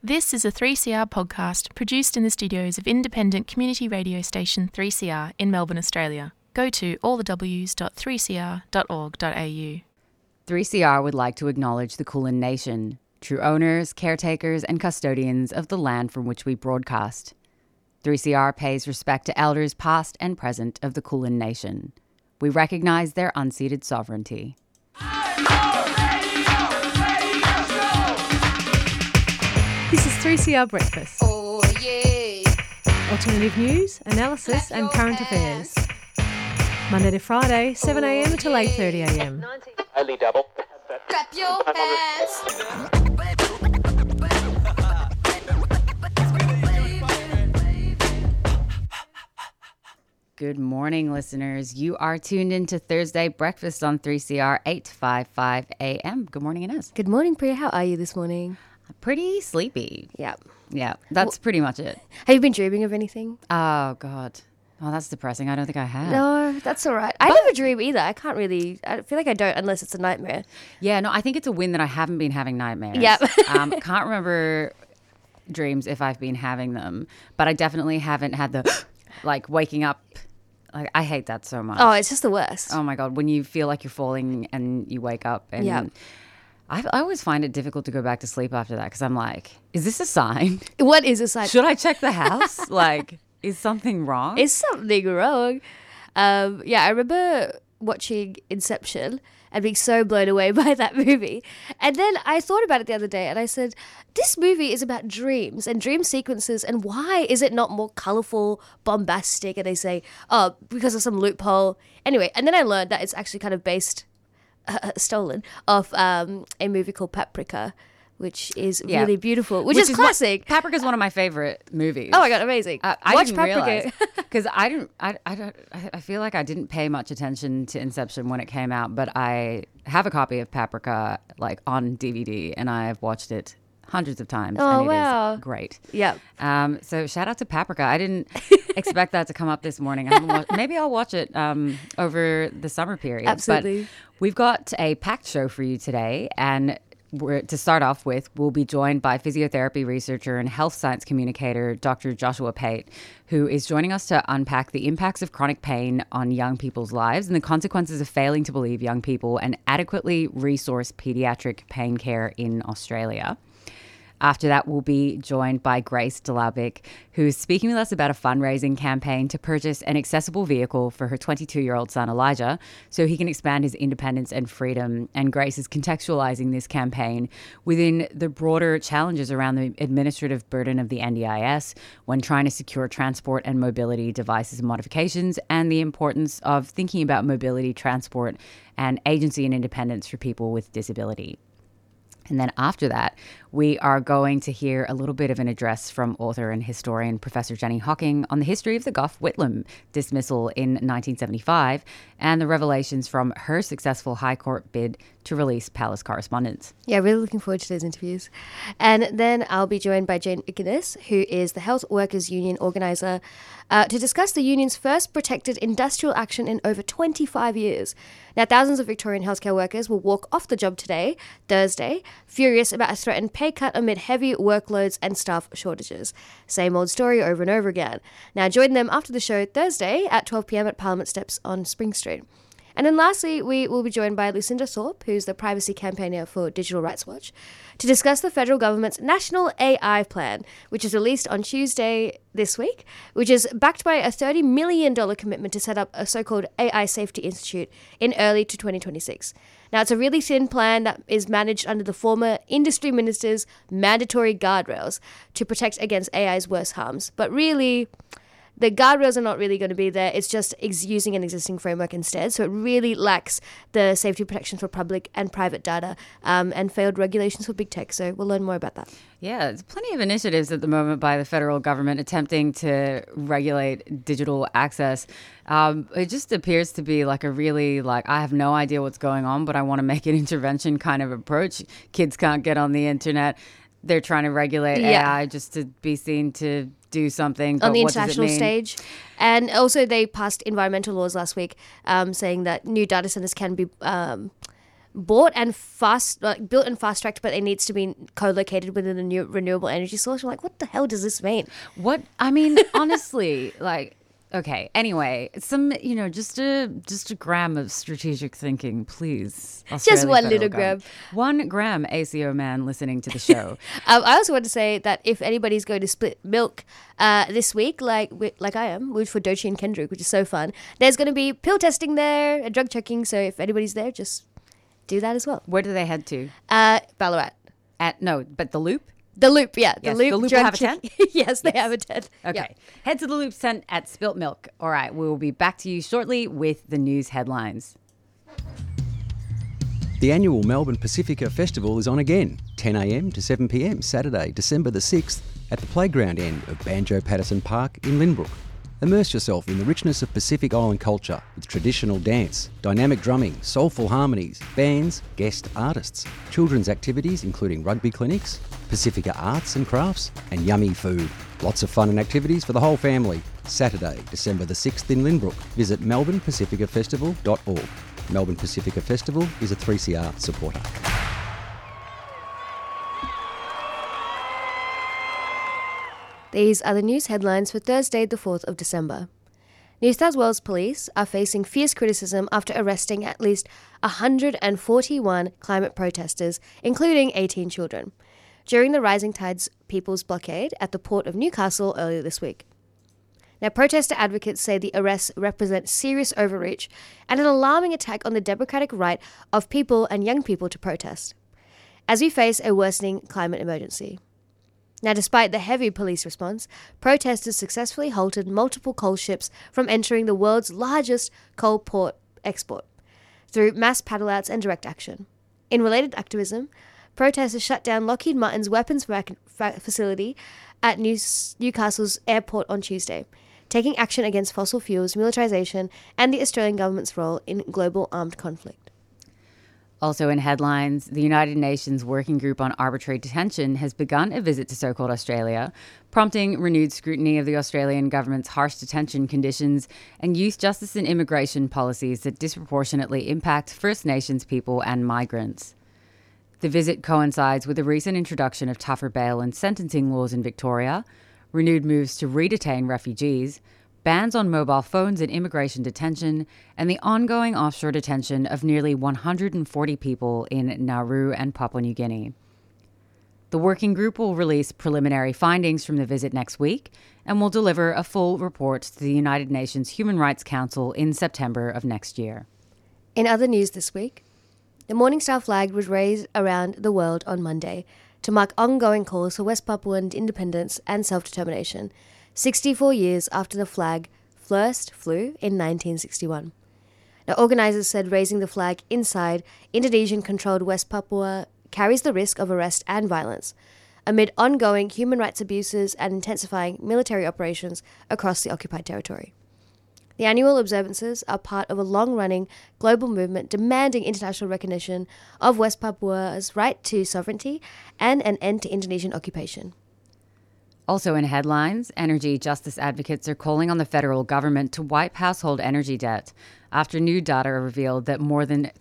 This is a 3CR podcast produced in the studios of independent community radio station 3CR in Melbourne, Australia. Go to allthews.3cr.org.au. 3CR would like to acknowledge the Kulin Nation, true owners, caretakers and custodians of the land from which we broadcast. 3CR pays respect to elders past and present of the Kulin Nation. We recognise their unceded sovereignty. This is 3CR Breakfast. Oh, yeah. Alternative news, analysis and current affairs. Monday to Friday, 7am till 8:30am. Only double. Clap your hands. Good morning, listeners. You are tuned into Thursday Breakfast on 3CR 855 AM. Good morning, Inez. Good morning, Priya. How are you this morning? Pretty sleepy. Yeah. Yeah, that's pretty much it. Have you been dreaming of anything? Oh, God. Oh, that's depressing. I don't think I have. No, that's all right. I never dream either. I feel like I don't unless it's a nightmare. Yeah, no, I think it's a win that I haven't been having nightmares. Yep. Can't remember dreams if I've been having them, but I definitely haven't had the, like, waking up. Like, I hate that so much. Oh, it's just the worst. Oh, my God. When you feel like you're falling and you wake up. And Yeah. I always find it difficult to go back to sleep after that because I'm like, is this a sign? What is a sign? Should I check the house? Like, is something wrong? Is something wrong? I remember watching Inception and being so blown away by that movie. And then I thought about it the other day and I said, this movie is about dreams and dream sequences, and why is it not more colourful, bombastic? And they say, oh, because of some loophole. Anyway, and then I learned that it's actually kind of based, stolen, off a movie called Paprika, which is really beautiful, which is classic. Paprika is one of my favorite movies. Oh my God, amazing. I Watch didn't Paprika. Because I feel like I didn't pay much attention to Inception when it came out, but I have a copy of Paprika like on DVD and I've watched it hundreds of times. Oh, and it wow. is great. Yeah. So shout out to Paprika. I didn't expect that to come up this morning. I haven't maybe I'll watch it over the summer period. Absolutely. But we've got a packed show for you today, and to start off with, we'll be joined by physiotherapy researcher and health science communicator, Dr. Joshua Pate, who is joining us to unpack the impacts of chronic pain on young people's lives and the consequences of failing to believe young people and adequately resource pediatric pain care in Australia. After that, we'll be joined by Grace Delabic, who is speaking with us about a fundraising campaign to purchase an accessible vehicle for her 22-year-old son, Elijah, so he can expand his independence and freedom. And Grace is contextualizing this campaign within the broader challenges around the administrative burden of the NDIS when trying to secure transport and mobility devices and modifications, and the importance of thinking about mobility, transport, and agency and independence for people with disability. And then after that, we are going to hear a little bit of an address from author and historian Professor Jenny Hocking on the history of the Gough Whitlam dismissal in 1975 and the revelations from her successful High Court bid to release Palace Correspondence. Yeah, really looking forward to those interviews. And then I'll be joined by Jane Guinness, who is the Health Workers Union organiser, to discuss the union's first protected industrial action in over 25 years. Now, thousands of Victorian healthcare workers will walk off the job today, Thursday, furious about a threatened pay cut amid heavy workloads and staff shortages. Same old story over and over again. Now, join them after the show Thursday at 12 p.m. at Parliament Steps on Spring Street. And then lastly, we will be joined by Lucinda Thorpe, who's the privacy campaigner for Digital Rights Watch, to discuss the federal government's National AI Plan, which is released on Tuesday this week, which is backed by a $30 million commitment to set up a so-called AI Safety Institute in early to 2026. Now, it's a really thin plan that is managed under the former industry minister's mandatory guardrails to protect against AI's worst harms. But really, the guardrails are not really going to be there. It's just using an existing framework instead. So it really lacks the safety protections for public and private data and failed regulations for big tech. So we'll learn more about that. Yeah, there's plenty of initiatives at the moment by the federal government attempting to regulate digital access. It just appears to be like a really, I have no idea what's going on, but I want to make an intervention kind of approach. Kids can't get on the internet. They're trying to regulate AI just to be seen to do something. But on the what international stage. And also they passed environmental laws last week saying that new data centers can be built and fast-tracked, but it needs to be co-located within a new renewable energy source. You're like, what the hell does this mean? What? I mean, honestly, like, okay. Anyway, just a gram of strategic thinking, please. Just one little gram. 1 gram, ACO man listening to the show. I also want to say that if anybody's going to split milk this week, like I am, for Doechii and Kendrick, which is so fun, there's going to be pill testing there, drug checking. So if anybody's there, just do that as well. Where do they head to? Ballarat. But the Loop? The Loop, yeah. Yes, the Loop will have a tent? Yes, they have a tent. Okay. Yeah. Head to the Loop tent at Spilt Milk. All right, we will be back to you shortly with the news headlines. The annual Melbourne Pacifica Festival is on again, 10 a.m. to 7 p.m. Saturday, December the 6th, at the playground end of Banjo Patterson Park in Lynbrook. Immerse yourself in the richness of Pacific Island culture with traditional dance, dynamic drumming, soulful harmonies, bands, guest artists, children's activities including rugby clinics, Pacifica arts and crafts, and yummy food. Lots of fun and activities for the whole family. Saturday, December the 6th in Lynbrook. Visit melbournepacificafestival.org. Melbourne Pacifica Festival is a 3CR supporter. These are the news headlines for Thursday, the 4th of December. New South Wales police are facing fierce criticism after arresting at least 141 climate protesters, including 18 children, during the Rising Tides People's blockade at the port of Newcastle earlier this week. Now, protester advocates say the arrests represent serious overreach and an alarming attack on the democratic right of people and young people to protest, as we face a worsening climate emergency. Now, despite the heavy police response, protesters successfully halted multiple coal ships from entering the world's largest coal port export through mass paddle-outs and direct action. In related activism, protesters shut down Lockheed Martin's weapons facility at Newcastle's airport on Tuesday, taking action against fossil fuels, militarisation, and the Australian government's role in global armed conflict. Also in headlines, the United Nations Working Group on Arbitrary Detention has begun a visit to so-called Australia, prompting renewed scrutiny of the Australian government's harsh detention conditions and youth justice and immigration policies that disproportionately impact First Nations people and migrants. The visit coincides with the recent introduction of tougher bail and sentencing laws in Victoria, renewed moves to re-detain refugees, bans on mobile phones in immigration detention, and the ongoing offshore detention of nearly 140 people in Nauru and Papua New Guinea. The working group will release preliminary findings from the visit next week and will deliver a full report to the United Nations Human Rights Council in September of next year. In other news this week, the Morning Star flag was raised around the world on Monday to mark ongoing calls for West Papuan independence and self-determination, 64 years after the flag first flew in 1961. Now, organisers said raising the flag inside Indonesian-controlled West Papua carries the risk of arrest and violence, amid ongoing human rights abuses and intensifying military operations across the occupied territory. The annual observances are part of a long-running global movement demanding international recognition of West Papua's right to sovereignty and an end to Indonesian occupation. Also in headlines, energy justice advocates are calling on the federal government to wipe household energy debt after new data revealed that more than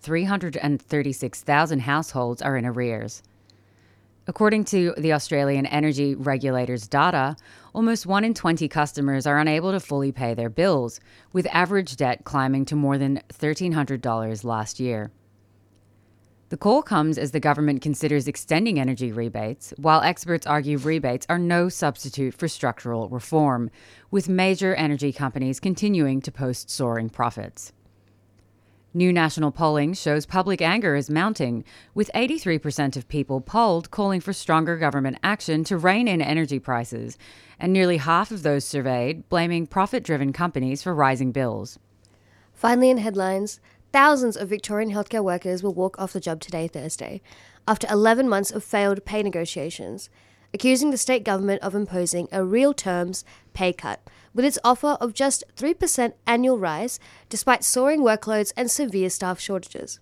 336,000 households are in arrears. According to the Australian energy regulator's data, almost 1 in 20 customers are unable to fully pay their bills, with average debt climbing to more than $1,300 last year. The call comes as the government considers extending energy rebates, while experts argue rebates are no substitute for structural reform, with major energy companies continuing to post soaring profits. New national polling shows public anger is mounting, with 83% of people polled calling for stronger government action to rein in energy prices, and nearly half of those surveyed blaming profit-driven companies for rising bills. Finally, in headlines, thousands of Victorian healthcare workers will walk off the job today, Thursday, after 11 months of failed pay negotiations, accusing the state government of imposing a real terms pay cut, with its offer of just 3% annual rise despite soaring workloads and severe staff shortages.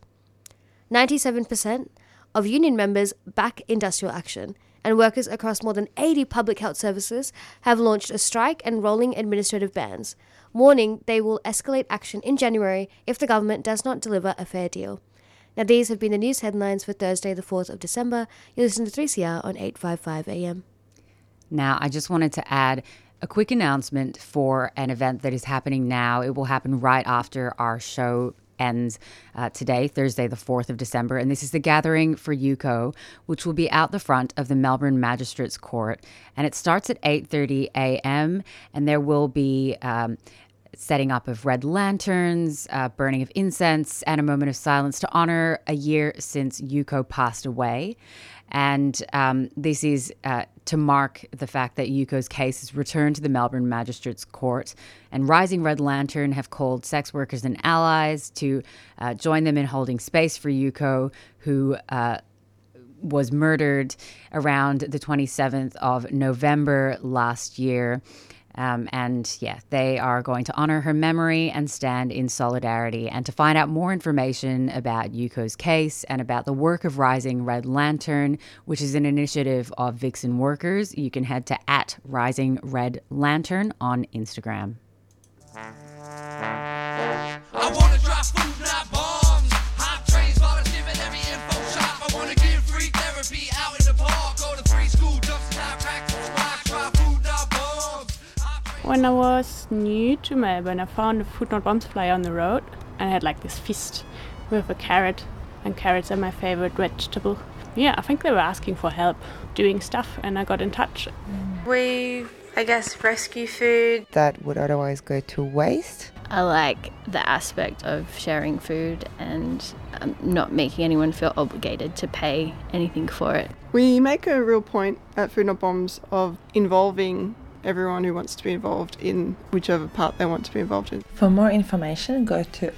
97% of union members back industrial action, and workers across more than 80 public health services have launched a strike and rolling administrative bans, warning they will escalate action in January if the government does not deliver a fair deal. Now, these have been the news headlines for Thursday, the 4th of December. You listen to 3CR on 855 AM. Now, I just wanted to add a quick announcement for an event that is happening now. It will happen right after our show ends today, Thursday, the 4th of December. And this is the Gathering for UCO, which will be out the front of the Melbourne Magistrates Court. And it starts at 8:30 a.m. And there will be setting up of red lanterns, burning of incense, and a moment of silence to honor a year since UCO passed away. And this is to mark the fact that UCO's case is returned to the Melbourne Magistrates Court. And Rising Red Lantern have called sex workers and allies to join them in holding space for UCO, who was murdered around the 27th of November last year. They are going to honor her memory and stand in solidarity. And to find out more information about UCO's case and about the work of Rising Red Lantern, which is an initiative of Vixen workers, you can head to @RisingRedLantern on Instagram. I want to drop food, not bombs. Hot trains, volunteer at every info shop. I want to give free therapy out in the park. Go to free school, dump some time, practice rock, drop food, not bombs. When I was new to Melbourne, I found a Food Not Bombs flyer on the road, and I had like this fist with a carrot, and carrots are my favorite vegetable. Yeah, I think they were asking for help doing stuff, and I got in touch. We, I guess, rescue food that would otherwise go to waste. I like the aspect of sharing food and not making anyone feel obligated to pay anything for it. We make a real point at Food Not Bombs of involving everyone who wants to be involved in whichever part they want to be involved in. For more information, go to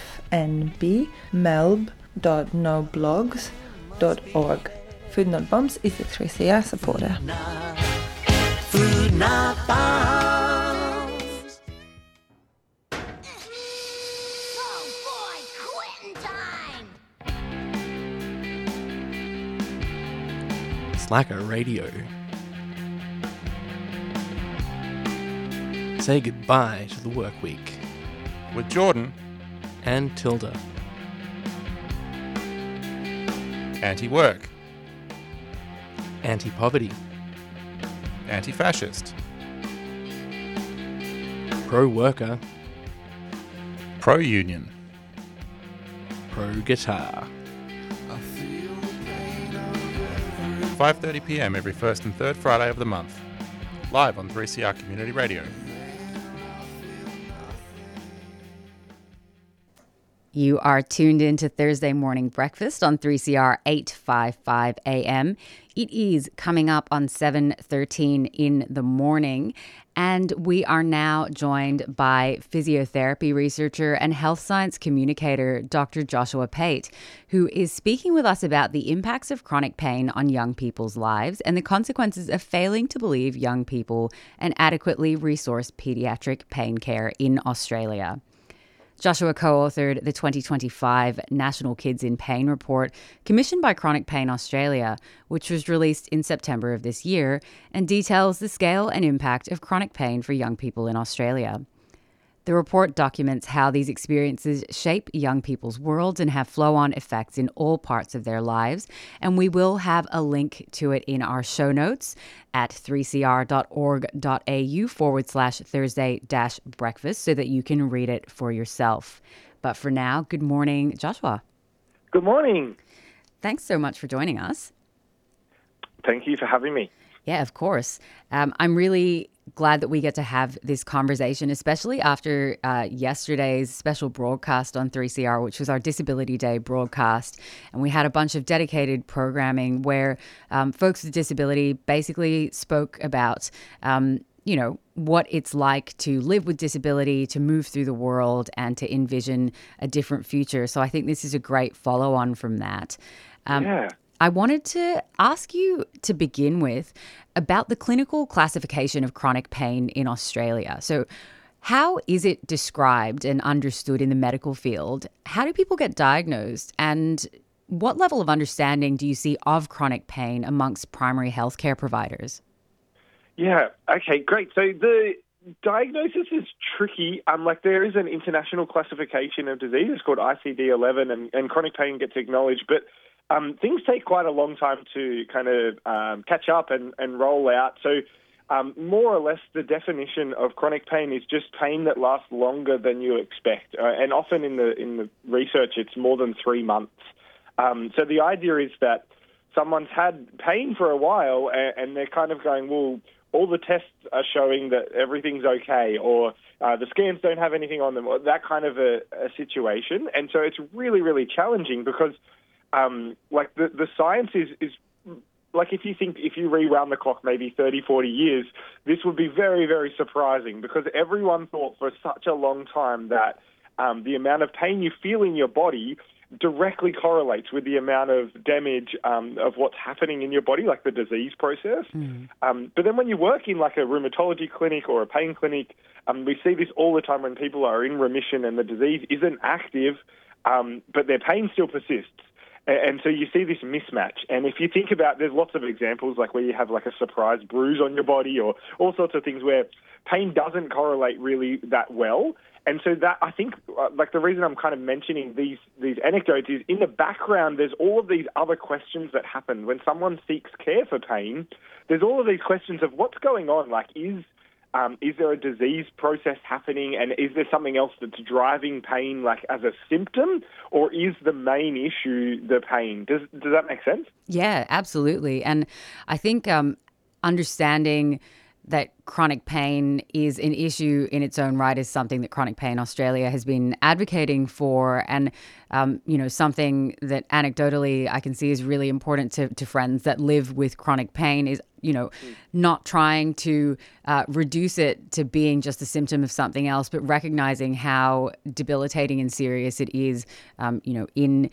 fnbmelb.noblogs.org. Food Not Bombs is a 3CR supporter. Food Not Bombs. Oh boy, quitting time! Slacker Radio. Say goodbye to the work week. With Jordan and Tilda. Anti-work. Anti-poverty. Anti-fascist. Pro-worker. Pro-union. Pro-guitar. 5:30 p.m. every first and third Friday of the month. Live on 3CR Community Radio. You are tuned in to Thursday Morning Breakfast on 3CR 855 AM. It is coming up on 7:13 in the morning, and we are now joined by physiotherapy researcher and health science communicator Dr. Joshua Pate, who is speaking with us about the impacts of chronic pain on young people's lives and the consequences of failing to believe young people and adequately resource paediatric pain care in Australia. Joshua co-authored the 2025 National Kids in Pain Report, commissioned by Chronic Pain Australia, which was released in September of this year, and details the scale and impact of chronic pain for young people in Australia. The report documents how these experiences shape young people's worlds and have flow-on effects in all parts of their lives, and we will have a link to it in our show notes at 3cr.org.au/Thursday-breakfast so that you can read it for yourself. But for now, good morning, Joshua. Good morning. Thanks so much for joining us. Thank you for having me. Yeah, of course. I'm really glad that we get to have this conversation, especially after yesterday's special broadcast on 3CR, which was our Disability Day broadcast. And we had a bunch of dedicated programming where folks with disability basically spoke about, what it's like to live with disability, to move through the world and to envision a different future. So I think this is a great follow-on from that. Yeah. I wanted to ask you to begin with about the clinical classification of chronic pain in Australia. So how is it described and understood in the medical field? How do people get diagnosed? And what level of understanding do you see of chronic pain amongst primary healthcare providers? Yeah, okay, great. So diagnosis is tricky. There is an international classification of disease. It's called ICD-11, and chronic pain gets acknowledged. But things take quite a long time to kind of catch up and roll out. So more or less the definition of chronic pain is just pain that lasts longer than you expect. And often in the research, it's more than 3 months. So the idea is that someone's had pain for a while and they're kind of going, well, all the tests are showing that everything's okay, or the scans don't have anything on them, or that kind of a situation. And so it's really, really challenging because, the science is if you rewound the clock maybe 30, 40 years, this would be very, very surprising because everyone thought for such a long time that the amount of pain you feel in your body directly correlates with the amount of damage of what's happening in your body, like the disease process. But then when you work in like a rheumatology clinic or a pain clinic, we see this all the time when people are in remission and the disease isn't active, but their pain still persists. And so you see this mismatch. And if you think about, there's lots of examples like where you have like a surprise bruise on your body or all sorts of things where pain doesn't correlate really that well. And so that, I think, the reason I'm kind of mentioning these anecdotes is in the background, there's all of these other questions that happen. When someone seeks care for pain, there's all of these questions of what's going on. Like, is there a disease process happening, and is there something else that's driving pain, like as a symptom, or is the main issue the pain? Does that make sense? Yeah, absolutely. And I think understanding that chronic pain is an issue in its own right is something that Chronic Pain Australia has been advocating for, and something that anecdotally I can see is really important to friends that live with chronic pain is not trying to reduce it to being just a symptom of something else, but recognizing how debilitating and serious it is in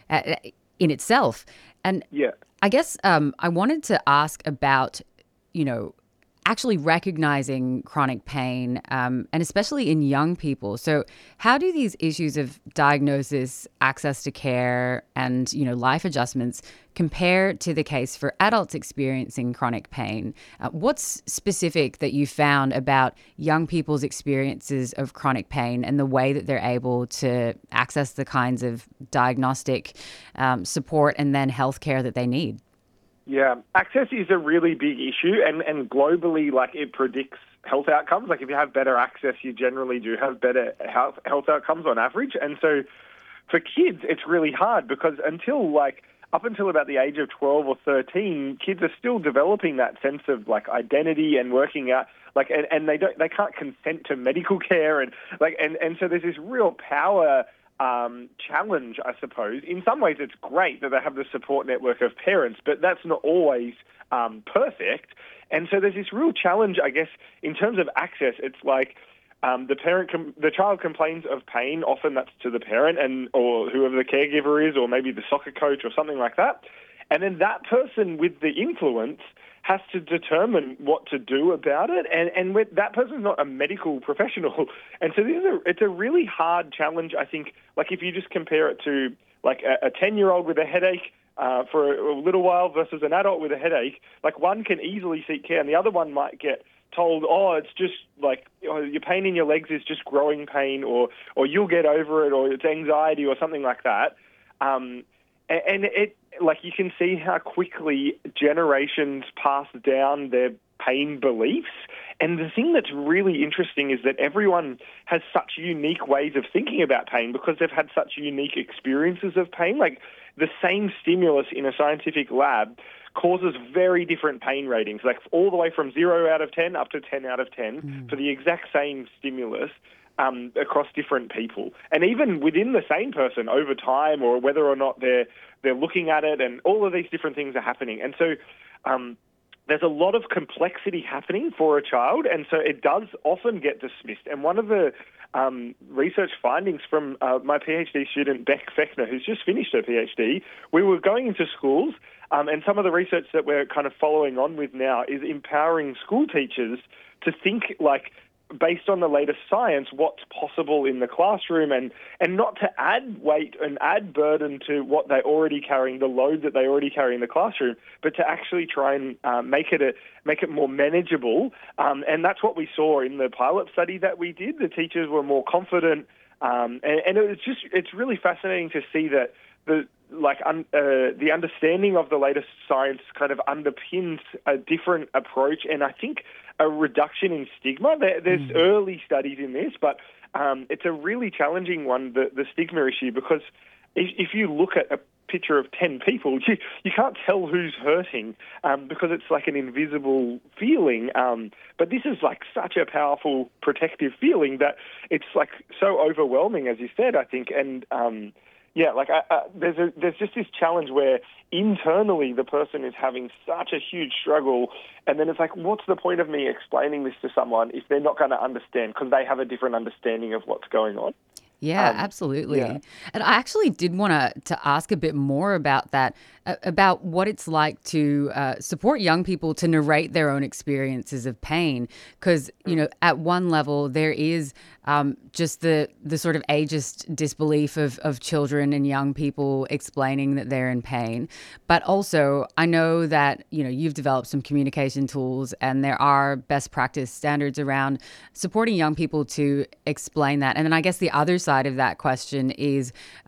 itself. And I guess I wanted to ask about actually recognizing chronic pain, and especially in young people. So how do these issues of diagnosis, access to care, and, life adjustments compare to the case for adults experiencing chronic pain? What's specific that you found about young people's experiences of chronic pain and the way that they're able to access the kinds of diagnostic support and then healthcare that they need? Yeah, access is a really big issue, and globally, it predicts health outcomes. Like, if you have better access, you generally do have better health outcomes on average. And so for kids, it's really hard because up until about the age of 12 or 13, kids are still developing that sense of identity and working out, and they can't consent to medical care, and so there's this real power challenge, I suppose. In some ways, it's great that they have the support network of parents, but that's not always perfect. And so there's this real challenge, I guess, in terms of access. It's the child complains of pain. Often that's to the parent or whoever the caregiver is, or maybe the soccer coach or something like that. And then that person with the influence has to determine what to do about it, and that person's not a medical professional. And so it's a really hard challenge, I think. If you just compare it to a 10-year-old with a headache for a little while versus an adult with a headache, one can easily seek care and the other one might get told, it's just your pain in your legs is just growing pain, or you'll get over it, or it's anxiety or something like that. And it, you can see how quickly generations pass down their pain beliefs. And the thing that's really interesting is that everyone has such unique ways of thinking about pain because they've had such unique experiences of pain. The same stimulus in a scientific lab causes very different pain ratings, all the way from 0 out of 10 up to 10 out of 10 for the exact same stimulus. Across different people, and even within the same person over time, or whether or not they're looking at it, and all of these different things are happening. And so there's a lot of complexity happening for a child, and so it does often get dismissed. And one of the research findings from my PhD student, Beck Fechner, who's just finished her PhD, we were going into schools, and some of the research that we're kind of following on with now is empowering school teachers to think based on the latest science, what's possible in the classroom, and not to add weight and add burden to what they're already carrying, the load that they already carry in the classroom, but to actually try and make it more manageable. And that's what we saw in the pilot study that we did. The teachers were more confident, and it's really fascinating to see that the understanding of the latest science kind of underpins a different approach, and I think a reduction in stigma. There's early studies in this, but it's a really challenging one, the stigma issue, because if you look at a picture of 10 people, you can't tell who's hurting because it's like an invisible feeling. But this is like such a powerful protective feeling that it's like so overwhelming, as you said, I think, and there's just this challenge where internally the person is having such a huge struggle, and then it's like, what's the point of me explaining this to someone if they're not going to understand because they have a different understanding of what's going on? Yeah, absolutely. yeah. And I actually did want to ask a bit more about that, about what it's like to support young people to narrate their own experiences of pain. Because, at one level, there is just the sort of ageist disbelief of children and young people explaining that they're in pain. But also, I know that, you've developed some communication tools and there are best practice standards around supporting young people to explain that. And then I guess the other side of that question is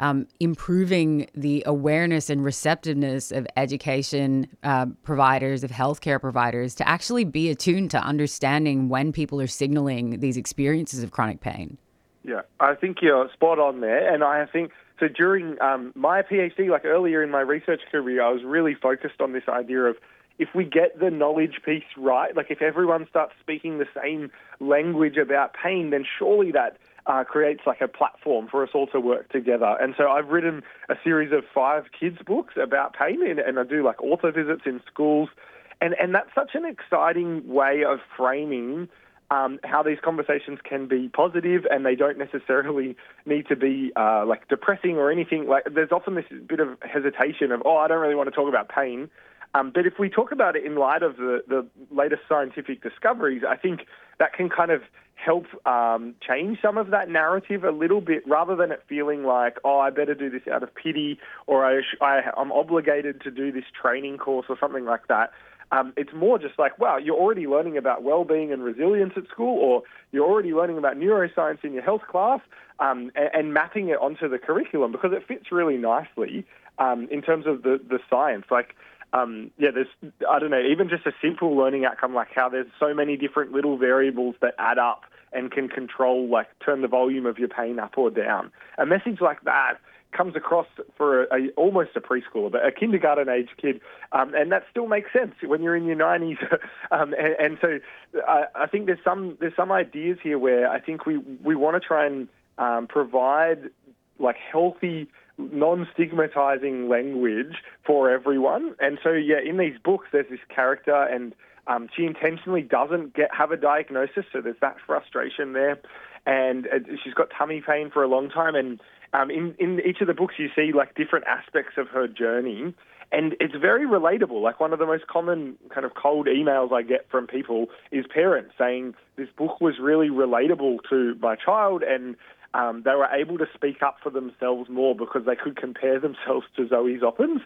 improving the awareness and receptiveness of education providers, of healthcare providers, to actually be attuned to understanding when people are signaling these experiences of chronic pain. Yeah, I think you're spot on there. And I think, so during my PhD, like earlier in my research career, I was really focused on this idea of if we get the knowledge piece right, like if everyone starts speaking the same language about pain, then surely that creates like a platform for us all to work together. And so I've written a series of 5 kids' books about pain, and I do like author visits in schools. And that's such an exciting way of framing how these conversations can be positive, and they don't necessarily need to be like depressing or anything. Like there's often this bit of hesitation of, I don't really want to talk about pain. But if we talk about it in light of the latest scientific discoveries, I think that can kind of help change some of that narrative a little bit, rather than it feeling like, I better do this out of pity, or I'm obligated to do this training course or something like that. It's more just like, wow, you're already learning about well-being and resilience at school, or you're already learning about neuroscience in your health class, and mapping it onto the curriculum, because it fits really nicely in terms of the science. Like, there's, I don't know, even just a simple learning outcome like how there's so many different little variables that add up and can control, like turn the volume of your pain up or down. A message like that comes across for almost a preschooler, but a kindergarten age kid, and that still makes sense when you're in your 90s. And so I think there's some ideas here where I think we want to try and provide like healthy, non-stigmatizing language for everyone. And so, in these books, there's this character, and she intentionally doesn't have a diagnosis, so there's that frustration there. And she's got tummy pain for a long time, and in each of the books you see like different aspects of her journey, and it's very relatable. Like one of the most common kind of cold emails I get from people is parents saying this book was really relatable to my child, and they were able to speak up for themselves more because they could compare themselves to Zoe Zoppens.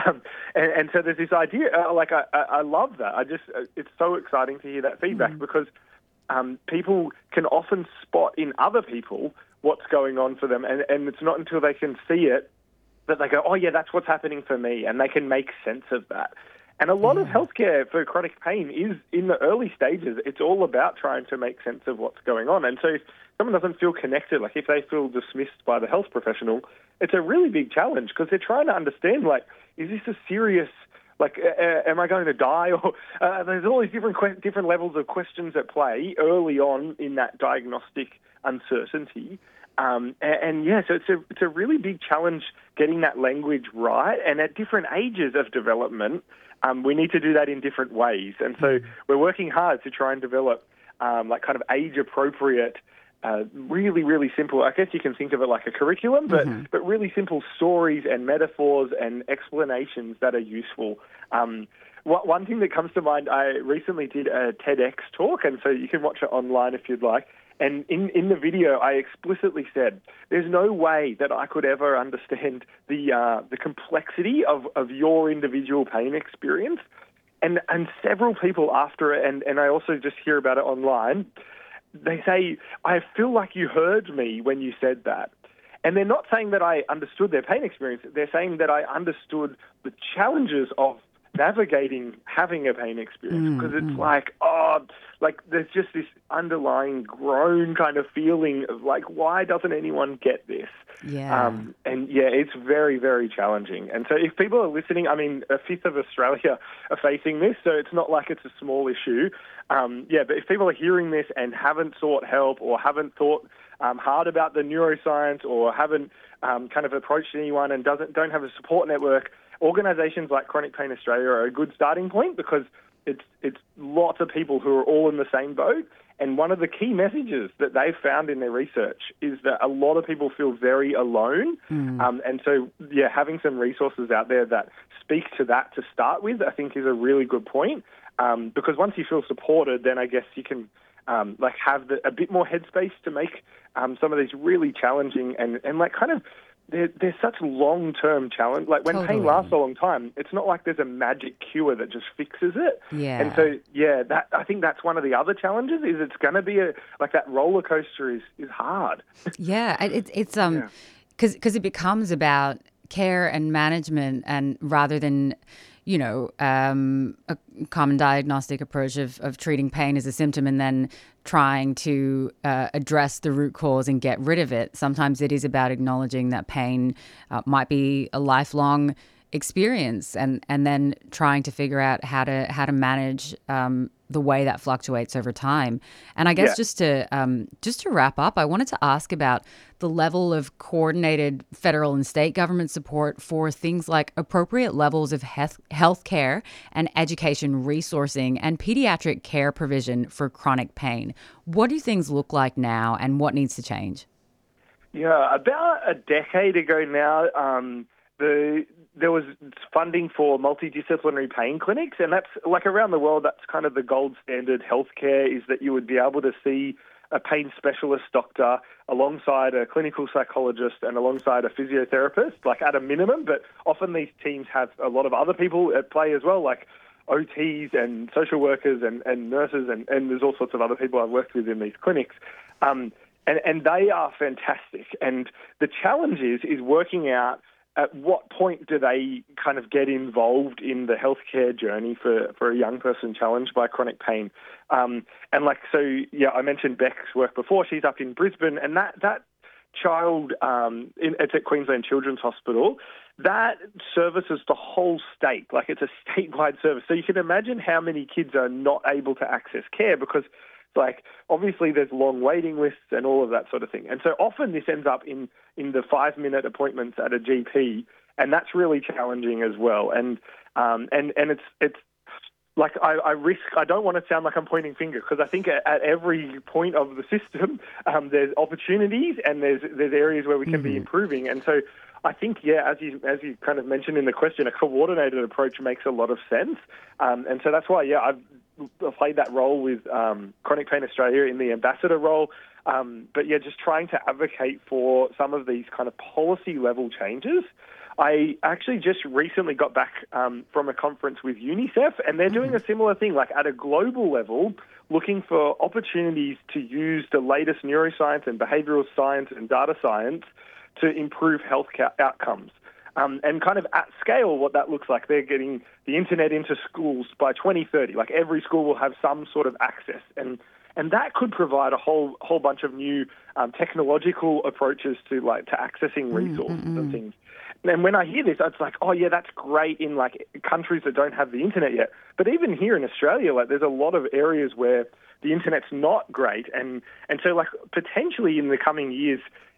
And so there's this idea, I love that. It's so exciting to hear that feedback because people can often spot in other people what's going on for them, and it's not until they can see it that they go, that's what's happening for me, and they can make sense of that. And a lot of healthcare for chronic pain is in the early stages. It's all about trying to make sense of what's going on. And so if someone doesn't feel connected, like if they feel dismissed by the health professional, it's a really big challenge because they're trying to understand, like, is this a serious, like, am I going to die? Or there's all these different levels of questions at play early on in that diagnostic uncertainty. So it's a really big challenge getting that language right. And at different ages of development, we need to do that in different ways. And so we're working hard to try and develop like kind of age-appropriate, really, really simple, I guess you can think of it like a curriculum, but really simple stories and metaphors and explanations that are useful. one thing that comes to mind, I recently did a TEDx talk, and so you can watch it online if you'd like. And in the video, I explicitly said, there's no way that I could ever understand the complexity of your individual pain experience. And several people after it, and I also just hear about it online, they say, I feel like you heard me when you said that. And they're not saying that I understood their pain experience. They're saying that I understood the challenges of navigating having a pain experience, because it's like there's just this underlying groan kind of feeling of like, why doesn't anyone get this? Yeah. And yeah, it's very, very challenging. And so if people are listening, I mean, a fifth of Australia are facing this, so it's not like it's a small issue. But if people are hearing this and haven't sought help or haven't thought hard about the neuroscience or haven't kind of approached anyone and don't have a support network, organisations like Chronic Pain Australia are a good starting point, because it's lots of people who are all in the same boat. And one of the key messages that they've found in their research is that a lot of people feel very alone. And so, having some resources out there that speak to that to start with, I think is a really good point. Because once you feel supported, then I guess you can have a bit more headspace to make some of these really challenging and kind of there's such long-term challenge. Like when pain lasts a long time, it's not like there's a magic cure that just fixes it. Yeah. And so, I think that's one of the other challenges, is it's going to be that roller coaster is hard. Yeah, it's because it becomes about care and management, and rather than a common diagnostic approach of treating pain as a symptom and then trying to address the root cause and get rid of it. Sometimes it is about acknowledging that pain might be a lifelong experience, and then trying to figure out how to manage the way that fluctuates over time. And I guess just to wrap up, I wanted to ask about the level of coordinated federal and state government support for things like appropriate levels of health care and education resourcing and pediatric care provision for chronic pain. What do things look like now, and what needs to change? Yeah, about a decade ago now, there was funding for multidisciplinary pain clinics, and that's like around the world, that's kind of the gold standard healthcare, is that you would be able to see a pain specialist doctor alongside a clinical psychologist and alongside a physiotherapist, like at a minimum. But often these teams have a lot of other people at play as well, like OTs and social workers and nurses, and there's all sorts of other people I've worked with in these clinics. And they are fantastic. And the challenge is working out at what point do they kind of get involved in the healthcare journey for a young person challenged by chronic pain? I mentioned Beck's work before. She's up in Brisbane, and that child, it's at Queensland Children's Hospital, that services the whole state. Like, it's a statewide service. So you can imagine how many kids are not able to access care, because obviously there's long waiting lists and all of that sort of thing. And so often this ends up in the 5-minute appointments at a GP, and that's really challenging as well. And it's like I don't want to sound like I'm pointing fingers, because I think at every point of the system there's opportunities and there's areas where we can be improving. And so I think, as you kind of mentioned in the question, a coordinated approach makes a lot of sense. And so that's why, I've played that role with Chronic Pain Australia in the ambassador role. Just trying to advocate for some of these kind of policy level changes. I actually just recently got back from a conference with UNICEF, and they're doing a similar thing, like at a global level, looking for opportunities to use the latest neuroscience and behavioral science and data science to improve health outcomes. And kind of at scale, what that looks like, they're getting the internet into schools by 2030. Like, every school will have some sort of access, and that could provide a whole bunch of new technological approaches to accessing resources and things. And when I hear this, it's like, oh yeah, that's great in like countries that don't have the internet yet. But even here in Australia, there's a lot of areas where the internet's not great, and so potentially in the coming years,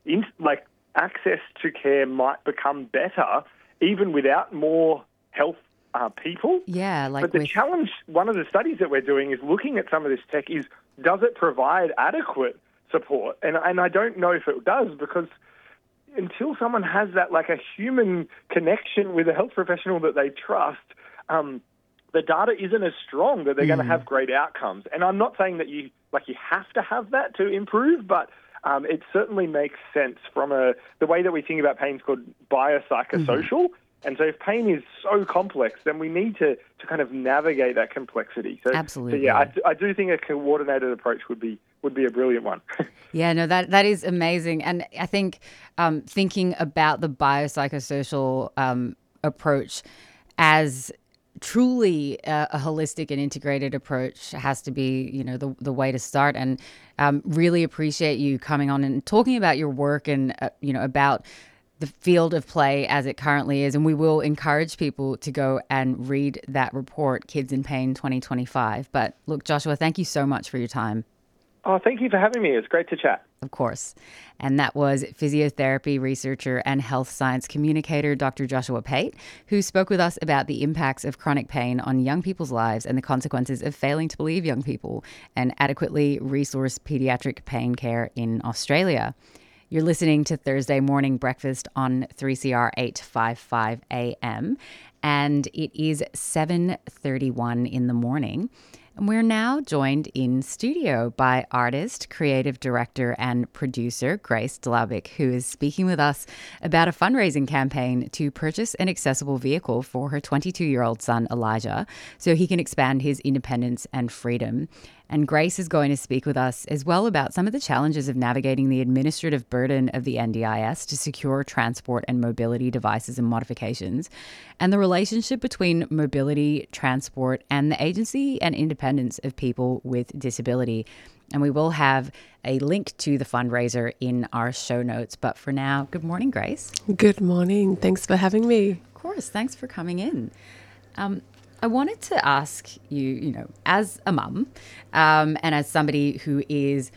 access to care might become better even without more health people. Yeah, but the challenge, one of the studies that we're doing is looking at some of this tech is, does it provide adequate support? And I don't know if it does, because until someone has that, like a human connection with a health professional that they trust, the data isn't as strong that they're going to have great outcomes. And I'm not saying that you have to have that to improve, but it certainly makes sense from the way that we think about pain is called biopsychosocial. And so if pain is so complex, then we need to kind of navigate that complexity. So, Absolutely. So yeah, I do think a coordinated approach would be a brilliant one. Yeah, no, that is amazing. And I think thinking about the biopsychosocial approach as truly a holistic and integrated approach has to be, the way to start. And really appreciate you coming on and talking about your work and, about the field of play as it currently is. And we will encourage people to go and read that report, Kids in Pain 2025. But look, Joshua, thank you so much for your time. Oh, thank you for having me. It's great to chat. Of course. And that was physiotherapy researcher and health science communicator, Dr. Joshua Pate, who spoke with us about the impacts of chronic pain on young people's lives and the consequences of failing to believe young people and adequately resource pediatric pain care in Australia. You're listening to Thursday Morning Breakfast on 3CR 855 AM, and it is 7:31 in the morning. And we're now joined in studio by artist, creative director, and producer Grace Dlavic, who is speaking with us about a fundraising campaign to purchase an accessible vehicle for her 22-year-old son, Elijah, so he can expand his independence and freedom. And Grace is going to speak with us as well about some of the challenges of navigating the administrative burden of the NDIS to secure transport and mobility devices and modifications, and the relationship between mobility, transport, and the agency and independence of people with disability. And we will have a link to the fundraiser in our show notes. But for now, good morning, Grace. Good morning. Thanks for having me. Of course. Thanks for coming in. I wanted to ask you, as a mum and as somebody who is,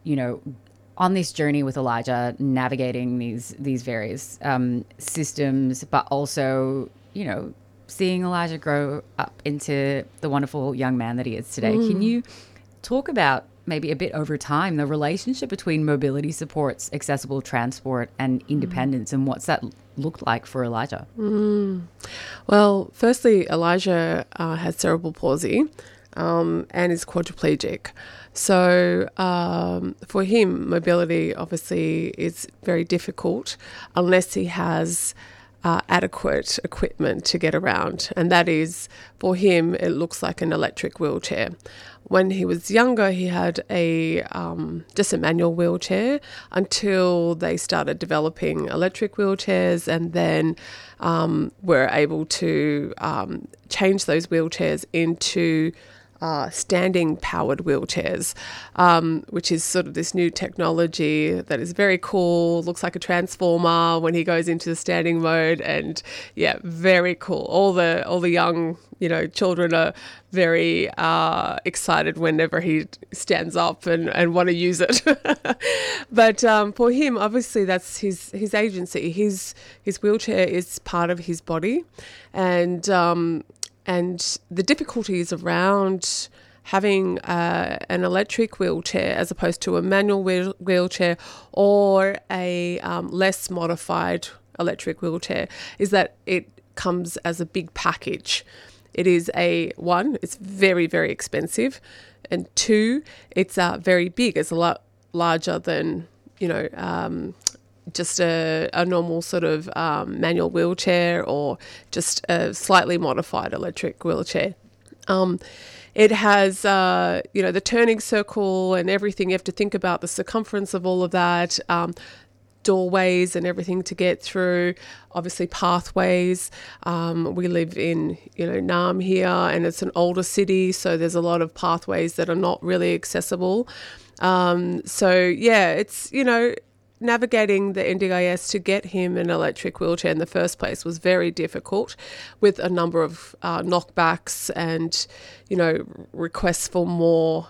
on this journey with Elijah, navigating these various systems, but also, seeing Elijah grow up into the wonderful young man that he is today. Can you talk about maybe a bit over time the relationship between mobility supports, accessible transport, and independence, and what's that looked like for Elijah? Well, firstly, Elijah has cerebral palsy and is quadriplegic. So for him, mobility obviously is very difficult unless he has adequate equipment to get around. And that is, for him, it looks like an electric wheelchair. When he was younger, he had just a manual wheelchair until they started developing electric wheelchairs, and then were able to change those wheelchairs into standing powered wheelchairs, which is sort of this new technology that is very cool, looks like a transformer when he goes into the standing mode, and yeah, very cool. All the young children are very excited whenever he stands up and want to use it. But for him, obviously, that's his agency. His wheelchair is part of his body, and the difficulties around having an electric wheelchair as opposed to a manual wheelchair or a less modified electric wheelchair is that it comes as a big package. It is it's very, very expensive, and two, it's very big. It's a lot larger than, just a normal sort of manual wheelchair or just a slightly modified electric wheelchair. It has, the turning circle and everything. You have to think about the circumference of all of that, doorways and everything to get through, obviously pathways. We live in, Naarm here, and it's an older city, so there's a lot of pathways that are not really accessible. It's, navigating the NDIS to get him an electric wheelchair in the first place was very difficult, with a number of knockbacks and, requests for more,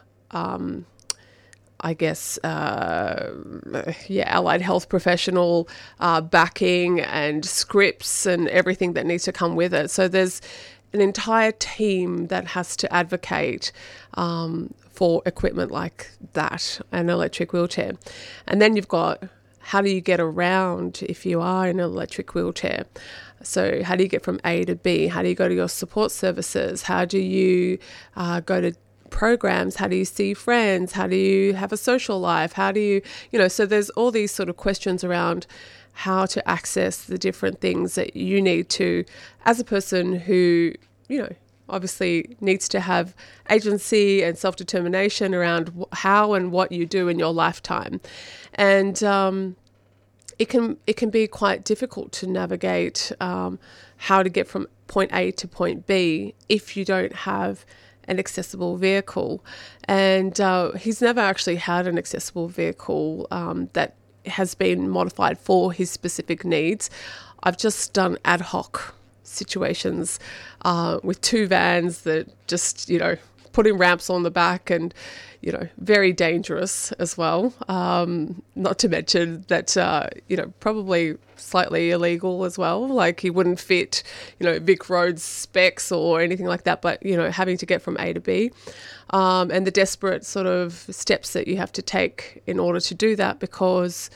allied health professional backing and scripts and everything that needs to come with it. So there's an entire team that has to advocate for equipment like that, an electric wheelchair. And then you've got how do you get around if you are in an electric wheelchair? So how do you get from A to B? How do you go to your support services? How do you go to programs? How do you see friends? How do you have a social life? How do you, so there's all these sort of questions around how to access the different things that you need to, as a person who, obviously needs to have agency and self-determination around how and what you do in your lifetime. And it can be quite difficult to navigate how to get from point A to point B if you don't have an accessible vehicle. And he's never actually had an accessible vehicle that has been modified for his specific needs. I've just done ad hoc situations with 2 vans that just, putting ramps on the back and, very dangerous as well. Not to mention that, probably slightly illegal as well. Like he wouldn't fit, Vic Roads specs or anything like that, but, having to get from A to B. And the desperate sort of steps that you have to take in order to do that, because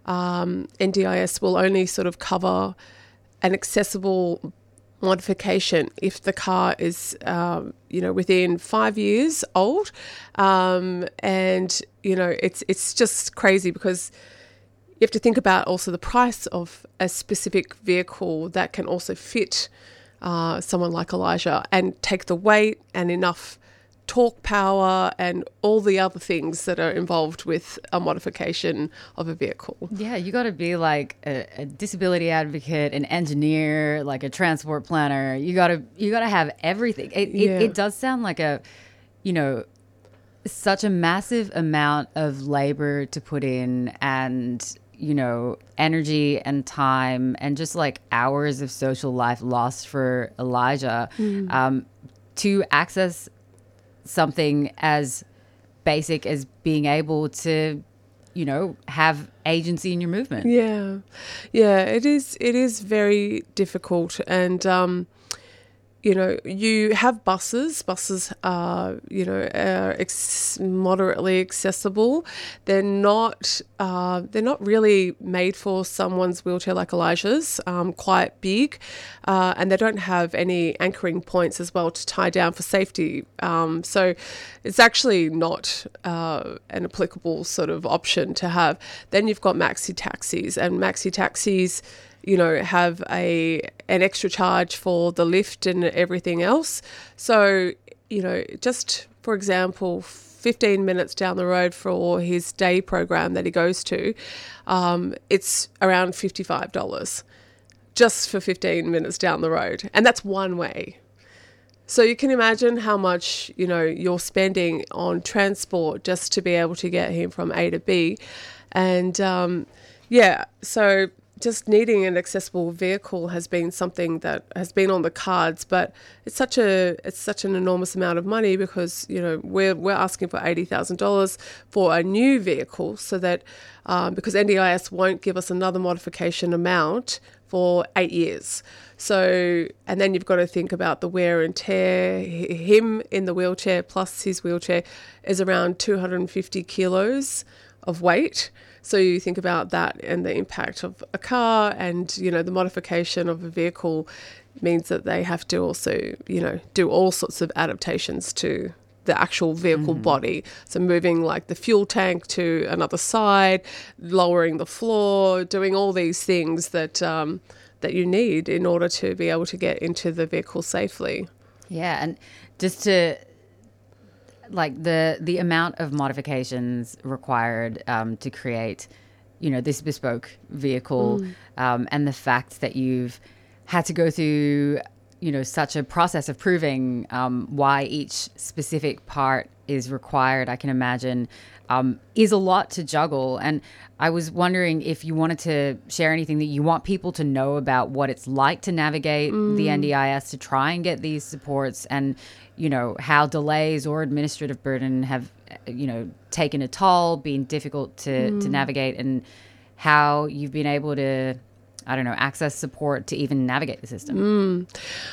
NDIS will only sort of cover an accessible modification if the car is, within 5 years old. And, it's just crazy because you have to think about also the price of a specific vehicle that can also fit someone like Elijah and take the weight and enough torque power and all the other things that are involved with a modification of a vehicle. Yeah, you got to be like a disability advocate, an engineer, like a transport planner. You got to have everything. It does sound like such a massive amount of labor to put in, and energy and time and just like hours of social life lost for Elijah to access something as basic as being able to, have agency in your movement. Yeah, it is very difficult. And, you have buses. Buses are, moderately accessible. They're not really made for someone's wheelchair like Elijah's, quite big. And they don't have any anchoring points as well to tie down for safety. So it's actually not an applicable sort of option to have. Then you've got maxi taxis, and maxi taxis have an extra charge for the lift and everything else. So, just for example, 15 minutes down the road for his day program that he goes to, it's around $55 just for 15 minutes down the road. And that's one way. So you can imagine how much, you're spending on transport just to be able to get him from A to B. And, so just needing an accessible vehicle has been something that has been on the cards, but it's such an enormous amount of money because we're asking for $80,000 for a new vehicle, so that because NDIS won't give us another modification amount for 8 years. So, and then you've got to think about the wear and tear. Him in the wheelchair plus his wheelchair is around 250 kilos of weight. So you think about that and the impact of a car, and, the modification of a vehicle means that they have to also, do all sorts of adaptations to the actual vehicle body. So moving like the fuel tank to another side, lowering the floor, doing all these things that that you need in order to be able to get into the vehicle safely. Yeah, and just to like the amount of modifications required to create, this bespoke vehicle, and the fact that you've had to go through, such a process of proving why each specific part is required, I can imagine, is a lot to juggle. And I was wondering if you wanted to share anything that you want people to know about what it's like to navigate the NDIS to try and get these supports, and, how delays or administrative burden have, taken a toll, been difficult to navigate, and how you've been able to, access support to even navigate the system.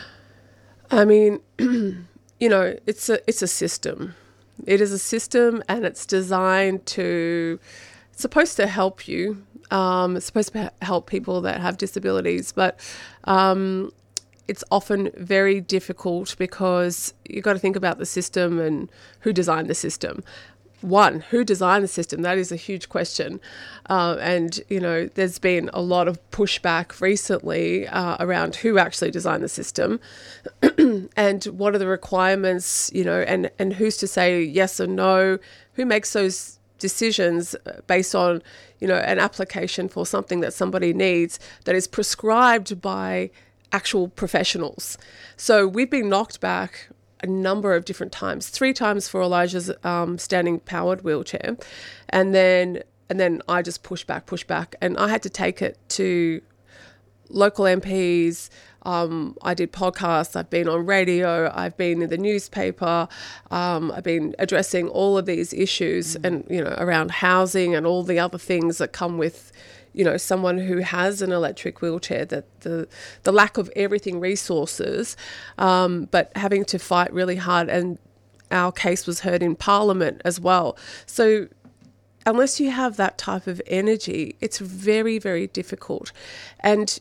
I mean, it's a system. It is a system, and it's designed to, it's supposed to help you. It's supposed to help people that have disabilities, but it's often very difficult because you've got to think about the system and who designed the system. One, who designed the system? That is a huge question. And, there's been a lot of pushback recently around who actually designed the system and what are the requirements, and who's to say yes or no, who makes those decisions based on, an application for something that somebody needs that is prescribed by actual professionals. So we've been knocked back a number of different times, 3 times for Elijah's standing powered wheelchair. And then I just pushed back. And I had to take it to local MPs. I did podcasts. I've been on radio. I've been in the newspaper. I've been addressing all of these issues and, around housing and all the other things that come with, someone who has an electric wheelchair, that the lack of everything resources, but having to fight really hard. And our case was heard in Parliament as well. So unless you have that type of energy, it's very, very difficult. And,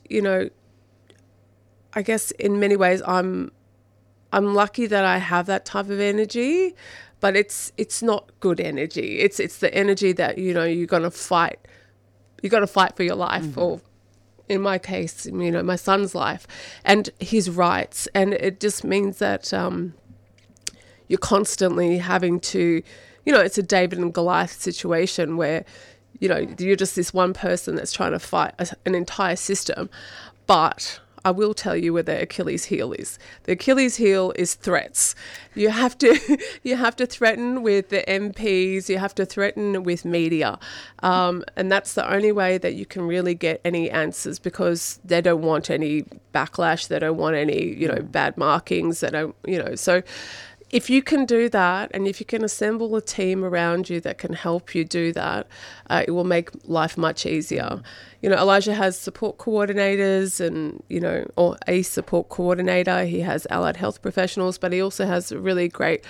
I guess in many ways I'm lucky that I have that type of energy, but it's not good energy. It's the energy that, you're going to fight. You got to fight for your life, or in my case, my son's life and his rights. And it just means that you're constantly having to, it's a David and Goliath situation where, you're just this one person that's trying to fight an entire system. But I will tell you where the Achilles heel is. The Achilles heel is threats. You have to threaten with the MPs. You have to threaten with media, and that's the only way that you can really get any answers, because they don't want any backlash. They don't want any bad markings. They don't so. If you can do that, and if you can assemble a team around you that can help you do that, it will make life much easier. Elijah has support coordinators and, or a support coordinator. He has allied health professionals, but he also has a really great,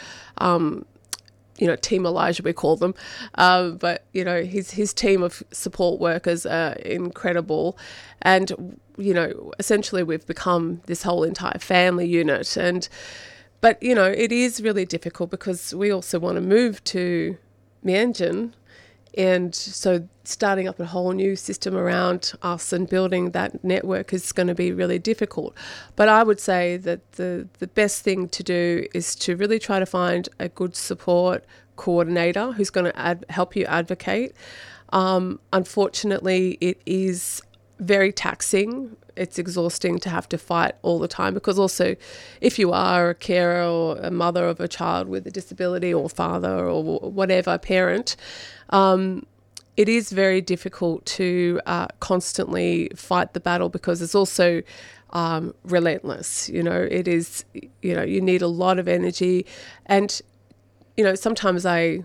Team Elijah, we call them. But, his team of support workers are incredible. And, essentially we've become this whole entire family unit. But, it is really difficult because we also want to move to Meanjin. And so starting up a whole new system around us and building that network is going to be really difficult. But I would say that the best thing to do is to really try to find a good support coordinator who's going to help you advocate. Unfortunately, it is very taxing. It's exhausting to have to fight all the time, because also if you are a carer or a mother of a child with a disability, or father or whatever parent, it is very difficult to constantly fight the battle, because it's also relentless. It is, you need a lot of energy. And, sometimes I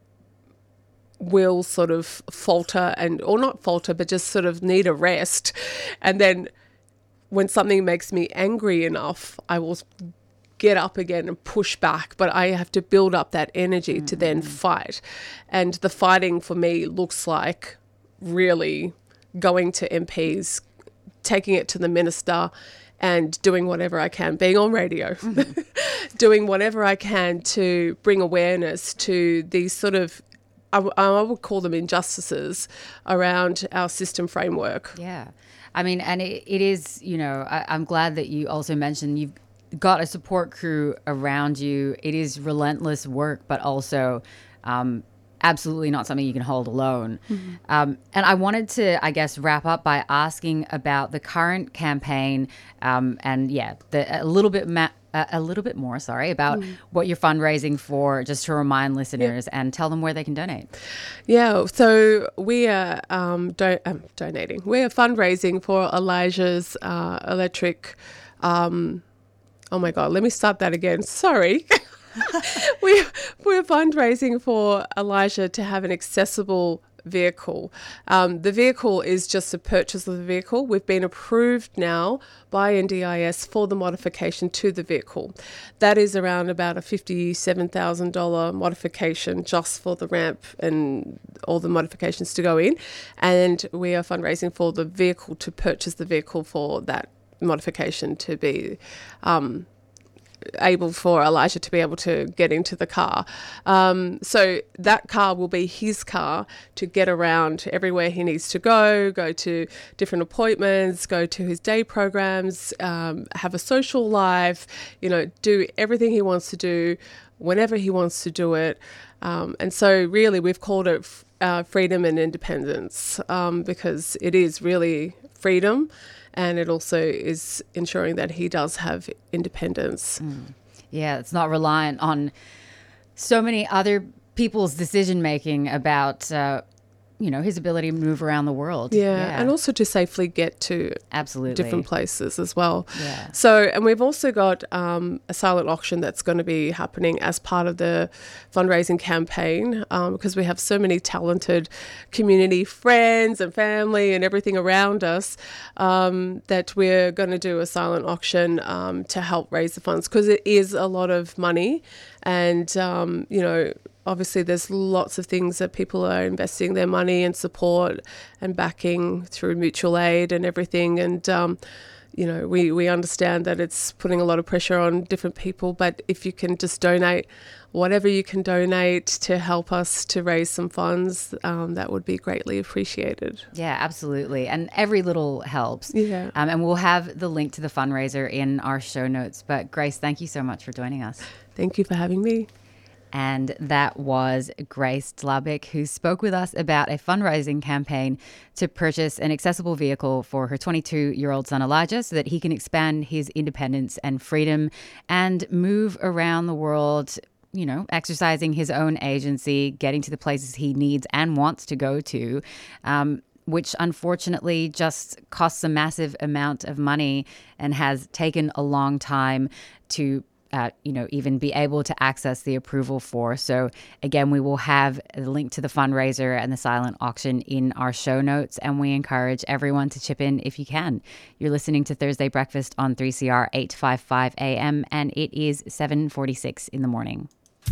will sort of falter or not falter, but just sort of need a rest. And then when something makes me angry enough, I will get up again and push back, but I have to build up that energy to then fight. And the fighting for me looks like really going to MPs, taking it to the minister, and doing whatever I can, being on radio, doing whatever I can to bring awareness to these sort of, I would call them injustices around our system framework. Yeah. I mean, and it is, I'm glad that you also mentioned you've got a support crew around you. It is relentless work, but also absolutely not something you can hold alone. And I wanted to, I guess, wrap up by asking about the current campaign and, a little bit more about what you're fundraising for, just to remind listeners and tell them where they can donate. Yeah, so we are donating. We are fundraising for Elijah's electric. Oh my God, let me start that again. Sorry. We're fundraising for Elijah to have an accessible vehicle. The vehicle is just a purchase of the vehicle. We've been approved now by NDIS for the modification to the vehicle. That is around about a $57,000 modification just for the ramp and all the modifications to go in. And we are fundraising for the vehicle to purchase the vehicle for that modification to be able for Elijah to be able to get into the car. So that car will be his car to get around everywhere he needs to go to different appointments, go to his day programs, have a social life, do everything he wants to do whenever he wants to do it. And so really we've called it freedom and independence because it is really freedom. And it also is ensuring that he does have independence. Yeah, it's not reliant on so many other people's decision-making about, his ability to move around the world. Yeah, and also to safely get to different places as well. Yeah. So, and we've also got a silent auction that's going to be happening as part of the fundraising campaign because we have so many talented community friends and family and everything around us that we're going to do a silent auction to help raise the funds because it is a lot of money and, obviously there's lots of things that people are investing their money and support and backing through mutual aid and everything. And, we understand that it's putting a lot of pressure on different people, but if you can just donate whatever you can donate to help us to raise some funds, that would be greatly appreciated. Yeah, absolutely. And every little helps. Yeah. And we'll have the link to the fundraiser in our show notes. But Grace, thank you so much for joining us. Thank you for having me. And that was Grace Dlabic, who spoke with us about a fundraising campaign to purchase an accessible vehicle for her 22-year-old son Elijah so that he can expand his independence and freedom and move around the world, exercising his own agency, getting to the places he needs and wants to go to, which unfortunately just costs a massive amount of money and has taken a long time to even be able to access the approval for. So again, we will have a link to the fundraiser and the silent auction in our show notes, and we encourage everyone to chip in if you can. You're listening to Thursday Breakfast on 3CR 855 AM, and it is 7:46 in the morning.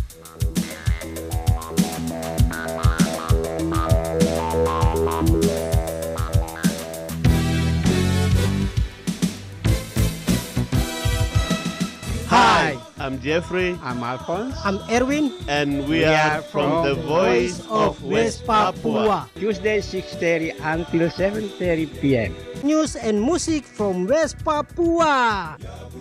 Hi, I'm Jeffrey. I'm Alphonse. I'm Erwin. And we are from the Voice of West Papua. Tuesday 6:30 until 7:30 p.m. News and music from West Papua.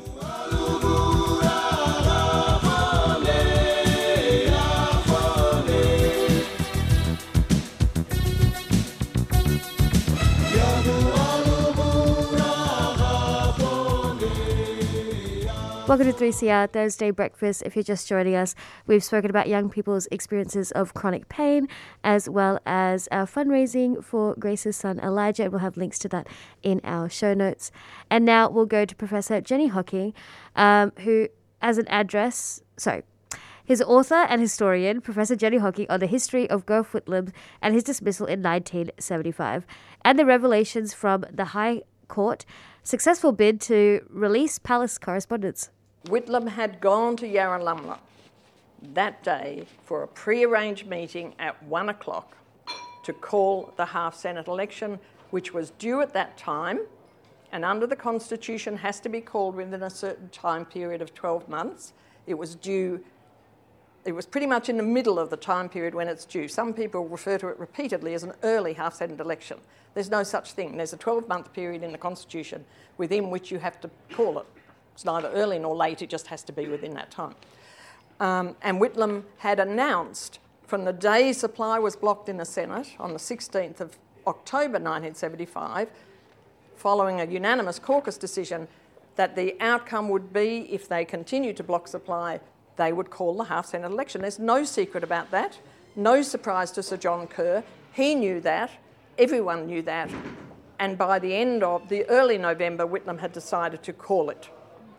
Welcome to 3CR Thursday Breakfast. If you're just joining us, we've spoken about young people's experiences of chronic pain as well as our fundraising for Grace's son Elijah, and we'll have links to that in our show notes. And now we'll go to Professor Jenny Hocking, who has an address, his author and historian, Professor Jenny Hocking, on the history of Gough Whitlam and his dismissal in 1975, and the revelations from the High Court successful bid to release palace correspondence. Whitlam had gone to Yarralumla that day for a pre-arranged meeting at 1 o'clock to call the half-Senate election, which was due at that time, and under the Constitution has to be called within a certain time period of 12 months. It was pretty much in the middle of the time period when it's due. Some people refer to it repeatedly as an early half-Senate election. There's no such thing. There's a 12-month period in the Constitution within which you have to call it. It's neither early nor late, it just has to be within that time. And Whitlam had announced from the day supply was blocked in the Senate on the 16th of October 1975, following a unanimous caucus decision, that the outcome would be, if they continued to block supply, they would call the half-Senate election. There's no secret about that. No surprise to Sir John Kerr. He knew that. Everyone knew that. And by the end of the early November, Whitlam had decided to call it.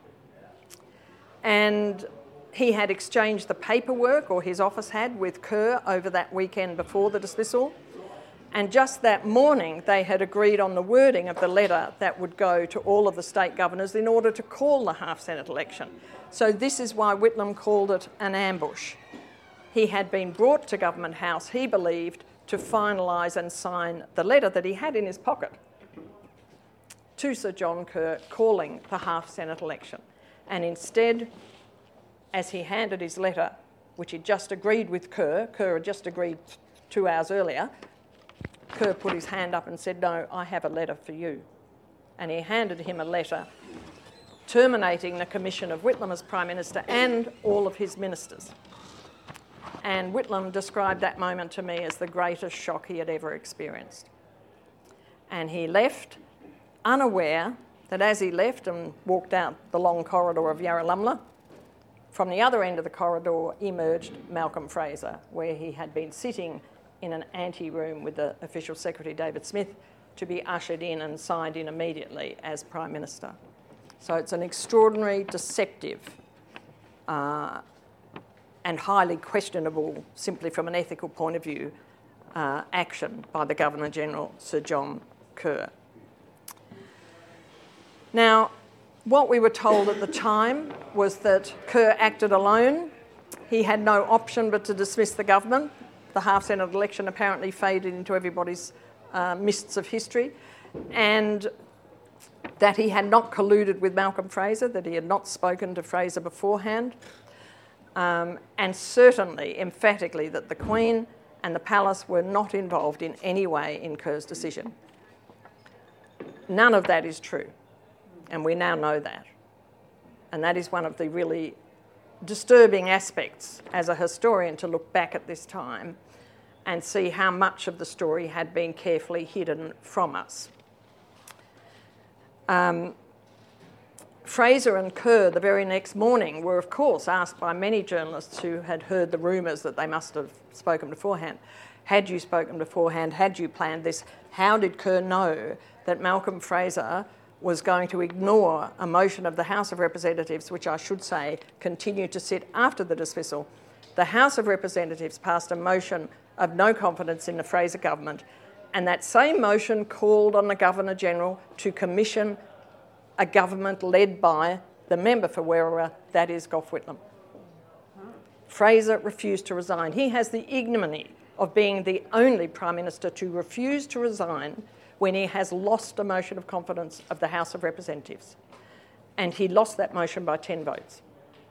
And he had exchanged the paperwork, or his office had, with Kerr over that weekend before the dismissal. And just that morning, they had agreed on the wording of the letter that would go to all of the state governors in order to call the half-Senate election. So this is why Whitlam called it an ambush. He had been brought to Government House, he believed, to finalise and sign the letter that he had in his pocket to Sir John Kerr calling the half-Senate election. And instead, as he handed his letter, which he'd just agreed with Kerr had just agreed 2 hours earlier, Kerr put his hand up and said, "No, I have a letter for you." And he handed him a letter terminating the commission of Whitlam as Prime Minister and all of his ministers. And Whitlam described that moment to me as the greatest shock he had ever experienced. And he left unaware that as he left and walked out the long corridor of Yarralumla, from the other end of the corridor emerged Malcolm Fraser, where he had been sitting in an ante-room with the official secretary, David Smith, to be ushered in and signed in immediately as Prime Minister. So it's an extraordinary, deceptive, and highly questionable, simply from an ethical point of view, action by the Governor-General, Sir John Kerr. Now, what we were told at the time was that Kerr acted alone. He had no option but to dismiss the government. The half-Senate election apparently faded into everybody's mists of history, and that he had not colluded with Malcolm Fraser, that he had not spoken to Fraser beforehand, and certainly, emphatically, that the Queen and the Palace were not involved in any way in Kerr's decision. None of that is true, and we now know that. And that is one of the really disturbing aspects as a historian, to look back at this time and see how much of the story had been carefully hidden from us. Fraser and Kerr the very next morning were, of course, asked by many journalists who had heard the rumours that they must have spoken beforehand. Had you spoken beforehand? Had you planned this? How did Kerr know that Malcolm Fraser was going to ignore a motion of the House of Representatives, which I should say continued to sit after the dismissal? The House of Representatives passed a motion of no confidence in the Fraser government, and that same motion called on the Governor-General to commission a government led by the member for Werriwa, that is Gough Whitlam. Fraser refused to resign. He has the ignominy of being the only Prime Minister to refuse to resign when he has lost a motion of confidence of the House of Representatives. And he lost that motion by 10 votes.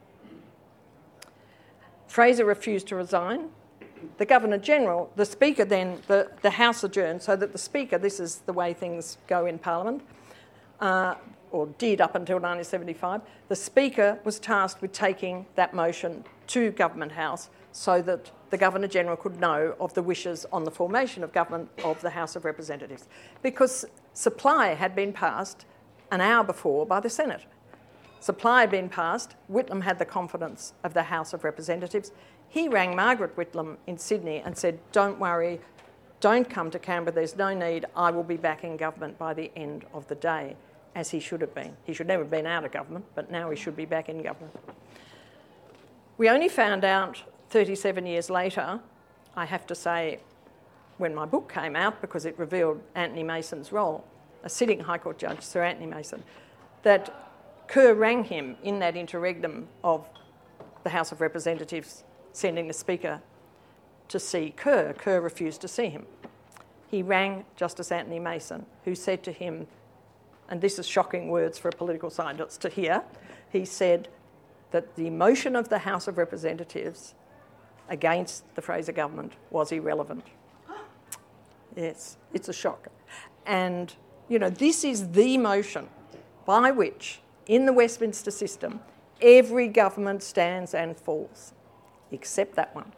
Fraser refused to resign. The Governor-General, the Speaker then, the House adjourned so that the Speaker, this is the way things go in Parliament, or did up until 1975, the Speaker was tasked with taking that motion to Government House so that the Governor-General could know of the wishes on the formation of government of the House of Representatives. Because supply had been passed an hour before by the Senate. Supply had been passed, Whitlam had the confidence of the House of Representatives. He rang Margaret Whitlam in Sydney and said, "Don't worry, don't come to Canberra, there's no need, I will be back in government by the end of the day," as he should have been. He should never have been out of government, but now he should be back in government. We only found out 37 years later, I have to say, when my book came out, because it revealed Anthony Mason's role, a sitting High Court judge, Sir Anthony Mason, that Kerr rang him in that interregnum of the House of Representatives sending the Speaker to see Kerr. Kerr refused to see him. He rang Justice Anthony Mason, who said to him, and this is shocking words for a political scientist to hear, he said that the motion of the House of Representatives against the Fraser government was irrelevant. Yes, it's a shock. And, you know, this is the motion by which, in the Westminster system, every government stands and falls, except that one.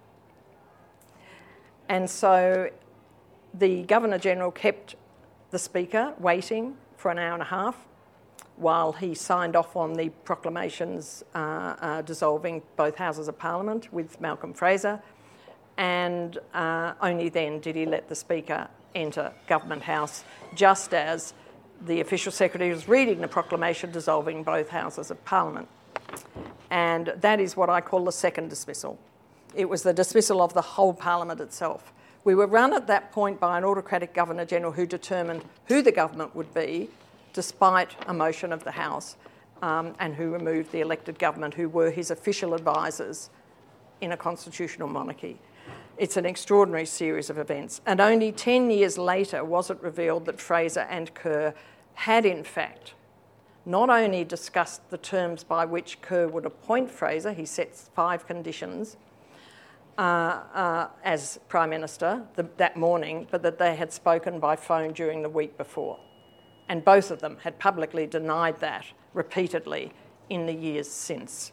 And so the Governor-General kept the Speaker waiting for an hour and a half while he signed off on the proclamations dissolving both Houses of Parliament with Malcolm Fraser, and only then did he let the Speaker enter Government House, just as the Official Secretary was reading the proclamation dissolving both Houses of Parliament. And that is what I call the second dismissal. It was the dismissal of the whole Parliament itself, We were run at that point by an autocratic Governor-General who determined who the government would be, despite a motion of the House, and who removed the elected government, who were his official advisors in a constitutional monarchy. It's an extraordinary series of events. And only 10 years later was it revealed that Fraser and Kerr had, in fact, not only discussed the terms by which Kerr would appoint Fraser, he sets 5 conditions, as Prime Minister that morning, but that they had spoken by phone during the week before. And both of them had publicly denied that repeatedly in the years since.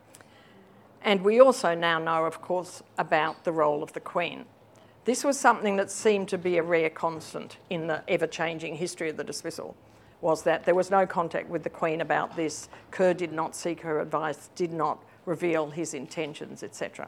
And we also now know, of course, about the role of the Queen. This was something that seemed to be a rare constant in the ever-changing history of the dismissal, was that there was no contact with the Queen about this. Kerr did not seek her advice, did not reveal his intentions, etc.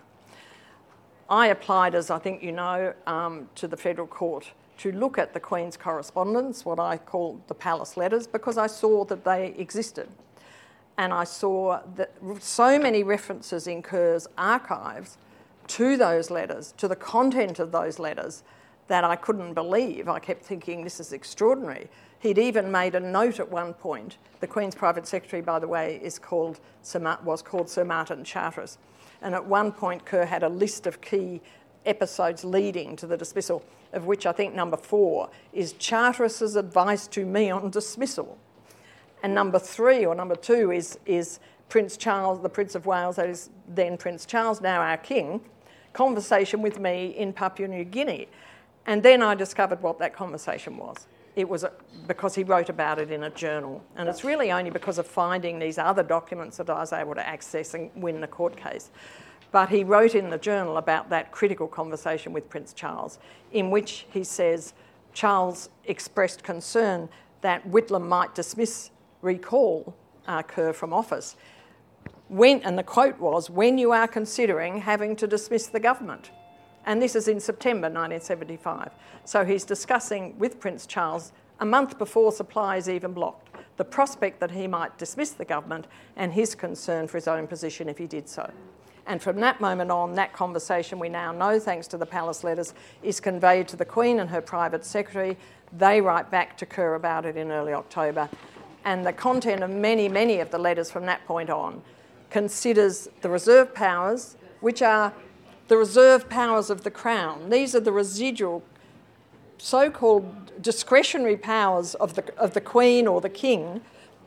I applied, as I think you know, to the Federal Court to look at the Queen's correspondence, what I call the palace letters, because I saw that they existed. And I saw that so many references in Kerr's archives to those letters, to the content of those letters, that I couldn't believe. I kept thinking, this is extraordinary. He'd even made a note at one point. The Queen's private secretary, by the way, was called Sir Martin Charteris. And at one point, Kerr had a list of key episodes leading to the dismissal, of which I think number 4 is Charteris's advice to me on dismissal. And number 3 or number 2 is Prince Charles, the Prince of Wales, that is then Prince Charles, now our king, conversation with me in Papua New Guinea. And then I discovered what that conversation was. It was because he wrote about it in a journal. And it's really only because of finding these other documents that I was able to access and win the court case. But he wrote in the journal about that critical conversation with Prince Charles, in which he says Charles expressed concern that Whitlam might recall Kerr from office. And the quote was, when you are considering having to dismiss the government. And this is in September 1975. So he's discussing with Prince Charles, a month before supply is even blocked, the prospect that he might dismiss the government and his concern for his own position if he did so. And from that moment on, that conversation, we now know, thanks to the palace letters, is conveyed to the Queen and her private secretary. They write back to Kerr about it in early October. And the content of many, many of the letters from that point on considers the reserve powers, which are the reserve powers of the Crown. These are the residual so-called discretionary powers of the Queen or the King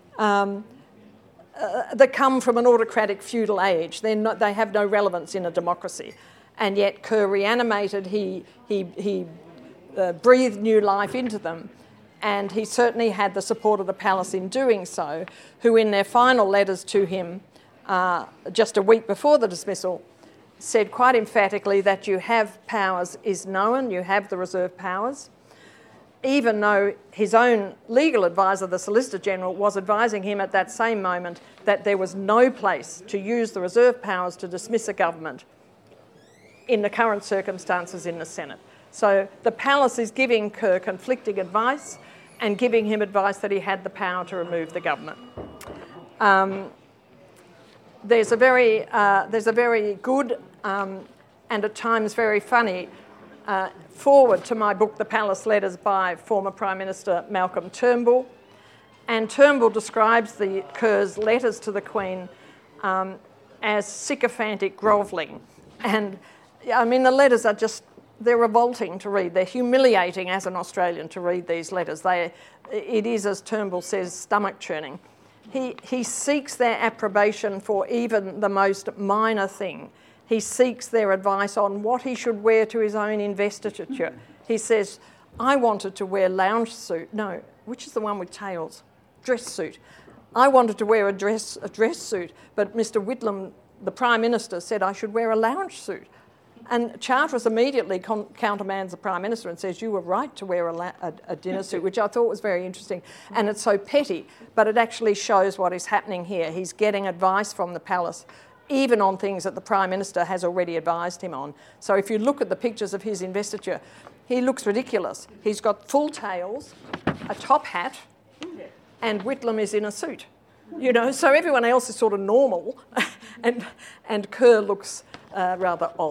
that come from an autocratic feudal age. They have no relevance in a democracy. And yet Kerr reanimated, he breathed new life into them, and he certainly had the support of the palace in doing so, who in their final letters to him just a week before the dismissal said quite emphatically that you have powers is known, you have the reserve powers, even though his own legal advisor, the Solicitor General, was advising him at that same moment that there was no place to use the reserve powers to dismiss a government in the current circumstances in the Senate. So the palace is giving Kerr conflicting advice and giving him advice that he had the power to remove the government. There's a very good and at times very funny forward to my book, The Palace Letters, by former Prime Minister Malcolm Turnbull. And Turnbull describes Kerr's letters to the Queen as sycophantic grovelling. And I mean, the letters are they're revolting to read. They're humiliating as an Australian to read these letters. It is, as Turnbull says, stomach churning. He seeks their approbation for even the most minor thing. He seeks their advice on what he should wear to his own investiture. He says, I wanted to wear lounge suit. No, which is the one with tails? Dress suit. I wanted to wear a dress suit, but Mr. Whitlam, the Prime Minister, said I should wear a lounge suit. And Charteris immediately countermands the Prime Minister and says, you were right to wear a dinner suit, which I thought was very interesting. And it's so petty, but it actually shows what is happening here. He's getting advice from the palace, even on things that the Prime Minister has already advised him on. So if you look at the pictures of his investiture, he looks ridiculous. He's got full tails, a top hat, and Whitlam is in a suit. You know, so everyone else is sort of normal, and Kerr looks rather odd.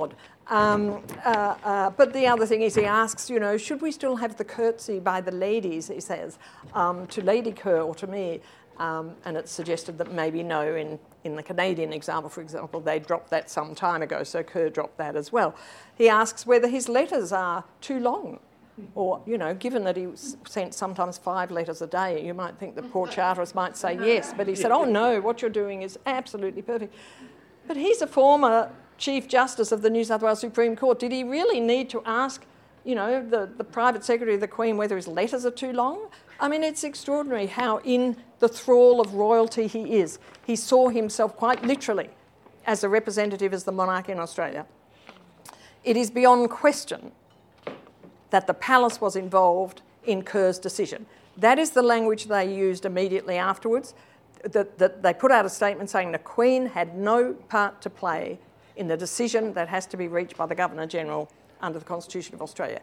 But the other thing is he asks, should we still have the curtsy by the ladies, he says, to Lady Kerr or to me? And it's suggested that maybe no, in the Canadian example, for example, they dropped that some time ago, so Kerr dropped that as well. He asks whether his letters are too long. Or, given that he sent sometimes 5 letters a day, you might think that poor Charteris might say yes. But he said, oh no, what you're doing is absolutely perfect. But he's a former Chief Justice of the New South Wales Supreme Court. Did he really need to ask, the Private Secretary of the Queen whether his letters are too long? I mean, it's extraordinary how in the thrall of royalty he is. He saw himself quite literally as a representative as the monarch in Australia. It is beyond question that the palace was involved in Kerr's decision. That is the language they used immediately afterwards. That they put out a statement saying the Queen had no part to play in the decision that has to be reached by the Governor-General under the Constitution of Australia.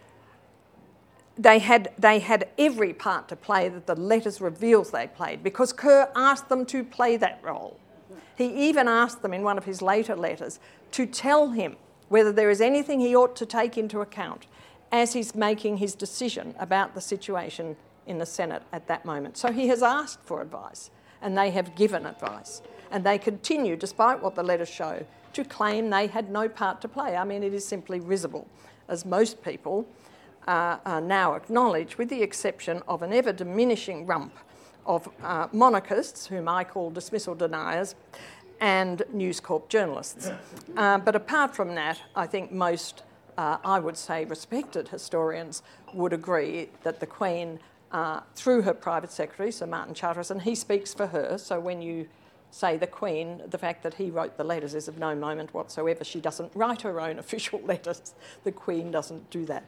They had every part to play that the letters reveals they played, because Kerr asked them to play that role. He even asked them in one of his later letters to tell him whether there is anything he ought to take into account as he's making his decision about the situation in the Senate at that moment. So he has asked for advice, and they have given advice. And they continue, despite what the letters show, to claim they had no part to play. I mean, it is simply risible, as most people now acknowledge, with the exception of an ever-diminishing rump of monarchists, whom I call dismissal deniers, and News Corp journalists. But apart from that, I think most, I would say, respected historians would agree that the Queen, through her private secretary, Sir Martin Charteris, and he speaks for her, so when you say the Queen, the fact that he wrote the letters is of no moment whatsoever. She doesn't write her own official letters. The Queen doesn't do that.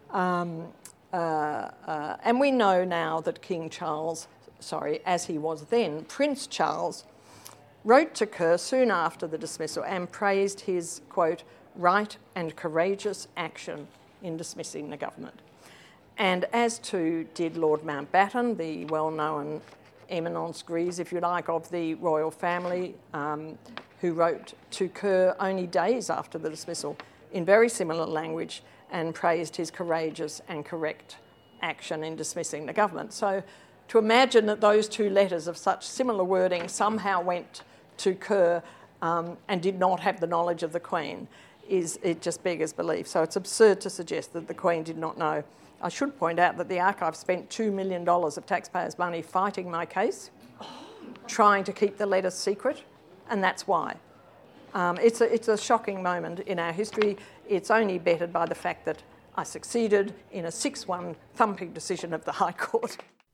And we know now that King Charles, as he was then, Prince Charles, wrote to Kerr soon after the dismissal and praised his, quote, right and courageous action in dismissing the government. And as to did Lord Mountbatten, the well-known eminence grise, if you like, of the royal family, who wrote to Kerr only days after the dismissal in very similar language and praised his courageous and correct action in dismissing the government. So to imagine that those 2 letters of such similar wording somehow went to Kerr and did not have the knowledge of the Queen, it just beggars belief. So it's absurd to suggest that the Queen did not know. I should point out that the Archive spent $2 million of taxpayers' money fighting my case, trying to keep the letters secret, and that's why. It's a shocking moment in our history. It's only bettered by the fact that I succeeded in a 6-1 thumping decision of the High Court.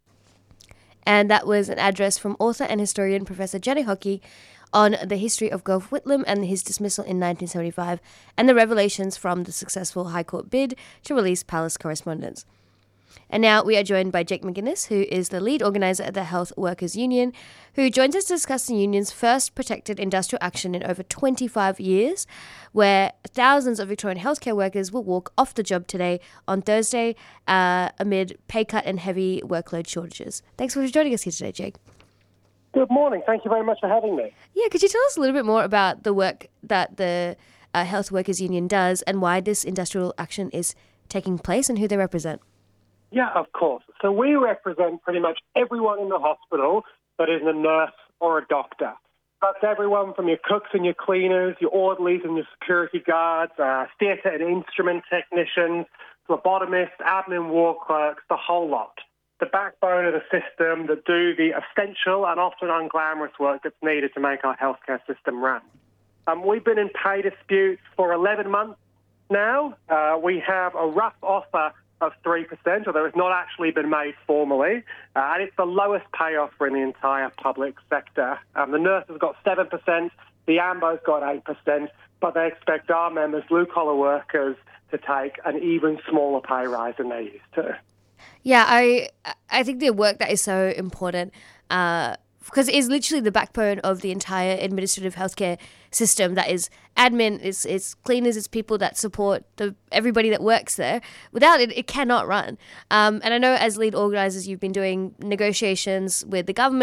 And that was an address from author and historian Professor Jenny Hockey on the history of Gough Whitlam and his dismissal in 1975 and the revelations from the successful High Court bid to release palace correspondence. And now we are joined by Jake McGuinness, who is the lead organiser at the Health Workers Union, who joins us to discuss the union's first protected industrial action in over 25 years, where thousands of Victorian healthcare workers will walk off the job today on Thursday amid pay cut and heavy workload shortages. Thanks for joining us here today, Jake. Good morning. Thank you very much for having me. Yeah, could you tell us a little bit more about the work that the Health Workers Union does and why this industrial action is taking place and who they represent? Yeah, of course. So we represent pretty much everyone in the hospital that isn't a nurse or a doctor. That's everyone from your cooks and your cleaners, your orderlies and your security guards, theatre and instrument technicians, phlebotomists, admin ward clerks, the whole lot. The backbone of the system that do the essential and often unglamorous work that's needed to make our healthcare system run. We've been in pay disputes for 11 months now. We have a rough offer of 3%, although it's not actually been made formally, and it's the lowest pay offer in the entire public sector. The nurses got 7%, the AMBO's got 8%, but they expect our members, blue-collar workers, to take an even smaller pay rise than they used to. Yeah, I think the work that is so important because it is literally the backbone of the entire administrative healthcare system. That is admin, it's cleaners, it's people that support everybody that works there. Without it, it cannot run. And I know as lead organisers, you've been doing negotiations with the government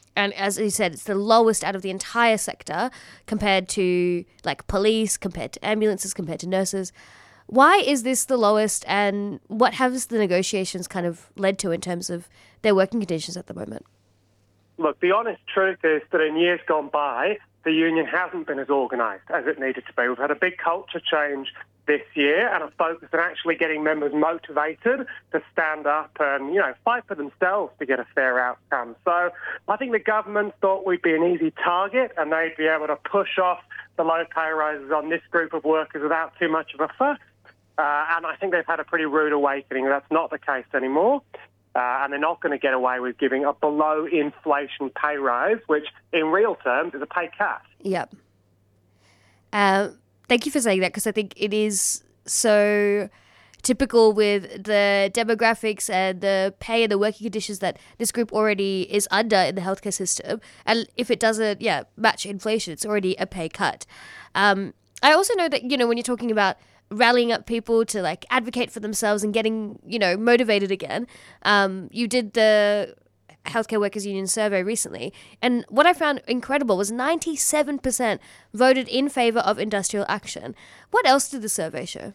And as you said, it's the lowest out of the entire sector compared to like police, compared to ambulances, compared to nurses. Why is this the lowest, and what has the negotiations kind of led to in terms of their working conditions at the moment? Look, the honest truth is that in years gone by, the union hasn't been as organised as it needed to be. We've had a big culture change this year and a focus on actually getting members motivated to stand up and, fight for themselves to get a fair outcome. So I think the government thought we'd be an easy target and they'd be able to push off the low pay rises on this group of workers without too much of a fuss. And I think they've had a pretty rude awakening. That's not the case anymore. And they're not going to get away with giving a below-inflation pay rise, which in real terms is a pay cut. Yep. Thank you for saying that, because I think it is so typical with the demographics and the pay and the working conditions that this group already is under in the healthcare system. And if it doesn't, match inflation, it's already a pay cut. I also know that, when you're talking about rallying up people to like advocate for themselves and getting, motivated again. You did the Healthcare Workers Union survey recently, and what I found incredible was 97% voted in favour of industrial action. What else did the survey show?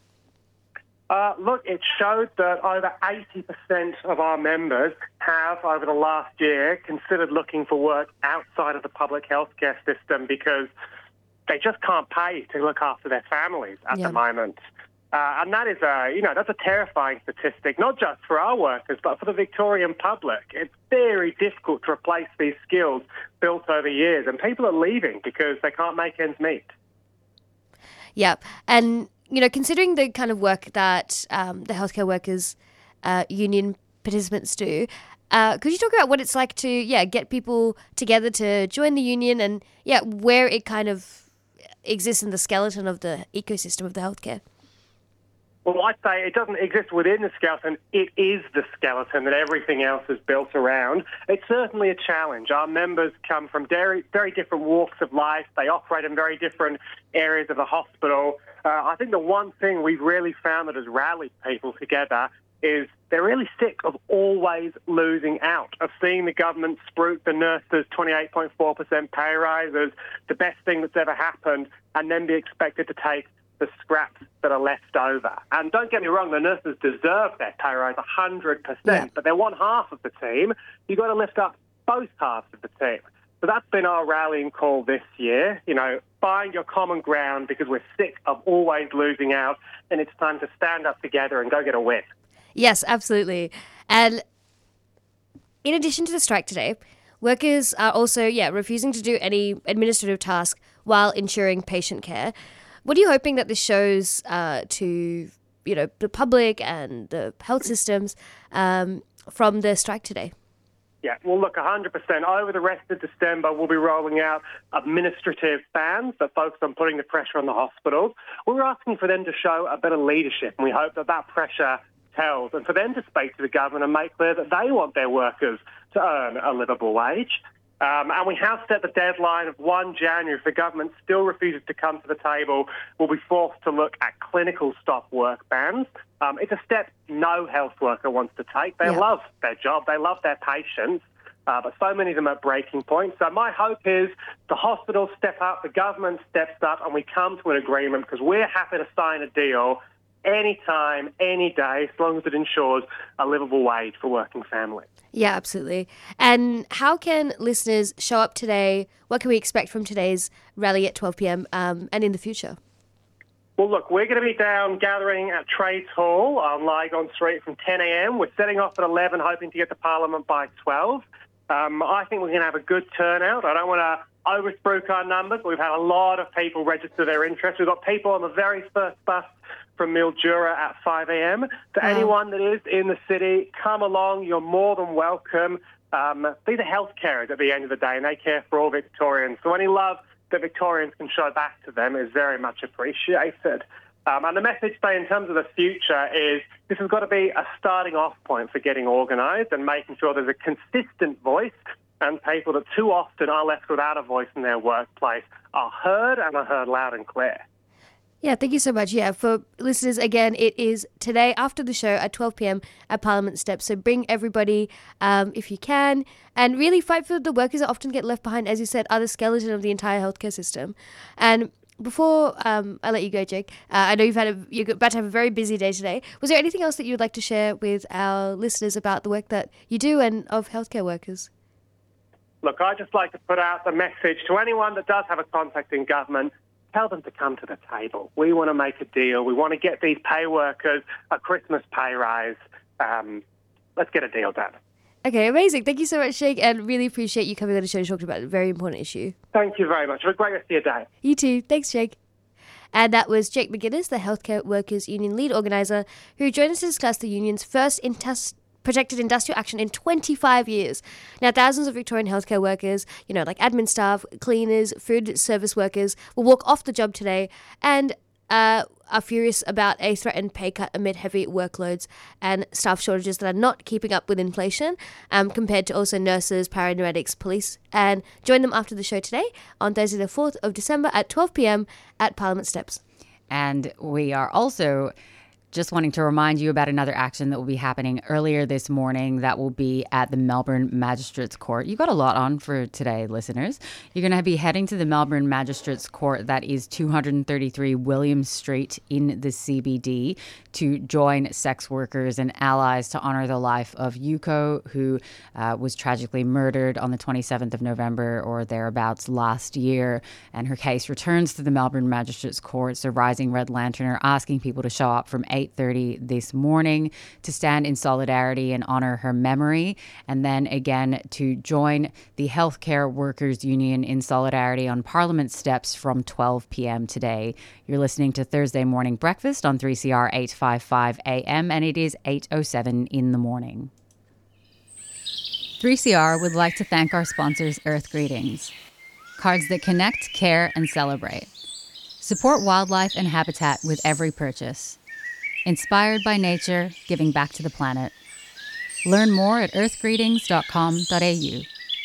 Look, it showed that over 80% of our members have, over the last year, considered looking for work outside of the public healthcare system because they just can't pay to look after their families at the moment. And that is that's a terrifying statistic, not just for our workers, but for the Victorian public. It's very difficult to replace these skills built over years, and people are leaving because they can't make ends meet. Yeah, and, considering the kind of work that the Healthcare Workers Union participants do, could you talk about what it's like to, get people together to join the union and, where it kind of exists in the skeleton of the ecosystem of the healthcare? Well, I'd say it doesn't exist within the skeleton. It is the skeleton that everything else is built around. It's certainly a challenge. Our members come from very, very different walks of life. They operate in very different areas of the hospital. I think the one thing we've really found that has rallied people together is they're really sick of always losing out, of seeing the government spruik the nurses' 28.4% pay rise as the best thing that's ever happened, and then be expected to take the scraps that are left over. And don't get me wrong, the nurses deserve their pay rise 100%, but they're one half of the team. You've got to lift up both halves of the team. So that's been our rallying call this year. Find your common ground because we're sick of always losing out, and it's time to stand up together and go get a win. Yes, absolutely. And in addition to the strike today, workers are also, refusing to do any administrative task while ensuring patient care. What are you hoping that this shows to, the public and the health systems from the strike today? Yeah, well, look, 100%. Over the rest of December, we'll be rolling out administrative bans that focus on putting the pressure on the hospitals. We're asking for them to show a bit of leadership, and we hope that that pressure tells, and for them to speak to the government and make clear that they want their workers to earn a livable wage. And we have set the deadline of 1 January. If the government still refuses to come to the table, we'll be forced to look at clinical stop work bans. It's a step no health worker wants to take. They love their job. They love their patients. But so many of them are at breaking point. So my hope is the hospitals step up, the government steps up, and we come to an agreement because we're happy to sign a deal anytime, any day, as long as it ensures a livable wage for working families. Yeah, absolutely. And how can listeners show up today? What can we expect from today's rally at 12 p.m. And in the future? Well, look, we're going to be down gathering at Trades Hall on Lygon Street from 10 a.m. We're setting off at 11, hoping to get to Parliament by 12. I think we're going to have a good turnout. I don't want to over-spruik our numbers, but we've had a lot of people register their interest. We've got people on the very first bus from Mildura at 5 a.m. To anyone that is in the city, come along. You're more than welcome. These are health carers at the end of the day, and they care for all Victorians. So any love that Victorians can show back to them is very much appreciated. And the message today in terms of the future is this has got to be a starting off point for getting organised and making sure there's a consistent voice, and people that too often are left without a voice in their workplace are heard and are heard loud and clear. Yeah, thank you so much. Yeah, for listeners, again, it is today after the show at 12 p.m. at Parliament Steps. So bring everybody if you can, and really fight for the workers that often get left behind, as you said, are the skeleton of the entire healthcare system. And before I let you go, Jake, I know you're about to have a very busy day today. Was there anything else that you would like to share with our listeners about the work that you do and of healthcare workers? Look, I'd just like to put out the message to anyone that does have a contact in government. Tell them to come to the table. We want to make a deal. We want to get these pay workers a Christmas pay rise. Let's get a deal done. Okay, amazing. Thank you so much, Jake, and really appreciate you coming on the show to talk about a very important issue. Thank you very much. Have a great rest of your day. You too. Thanks, Jake. And that was Jake McGuinness, the Healthcare Workers Union lead organiser, who joined us to discuss the union's first protected industrial action in 25 years. Now, thousands of Victorian healthcare workers, like admin staff, cleaners, food service workers, will walk off the job today and are furious about a threatened pay cut amid heavy workloads and staff shortages that are not keeping up with inflation, compared to also nurses, paramedics, police. And join them after the show today on Thursday the 4th of December at 12 p.m. at Parliament Steps. And we are also just wanting to remind you about another action that will be happening earlier this morning that will be at the Melbourne Magistrates Court. You got a lot on for today, listeners. You're going to be heading to the Melbourne Magistrates Court, that is 233 William Street in the CBD, to join sex workers and allies to honour the life of Yuko, who was tragically murdered on the 27th of November or thereabouts last year. And her case returns to the Melbourne Magistrates Court. So Rising Red Lantern are asking people to show up from 8:30 this morning to stand in solidarity and honour her memory, and then again to join the Healthcare Workers Union in solidarity on Parliament Steps from 12 p.m. today. You're listening to Thursday Morning Breakfast on 3CR 855 AM, and it is 8:07 in the morning. 3CR would like to thank our sponsors, Earth Greetings, cards that connect, care, and celebrate. Support wildlife and habitat with every purchase. Inspired by nature, giving back to the planet. Learn more at earthgreetings.com.au.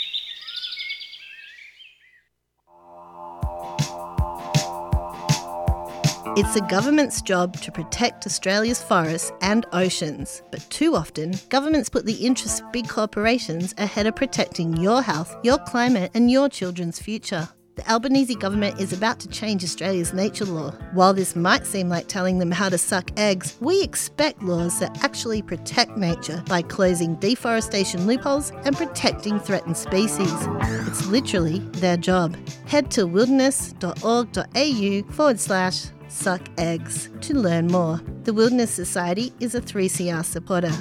It's the government's job to protect Australia's forests and oceans, but too often, governments put the interests of big corporations ahead of protecting your health, your climate, and your children's future. The Albanese government is about to change Australia's nature law. While this might seem like telling them how to suck eggs, we expect laws that actually protect nature by closing deforestation loopholes and protecting threatened species. It's literally their job. Head to wilderness.org.au/suck eggs to learn more. The Wilderness Society is a 3CR supporter.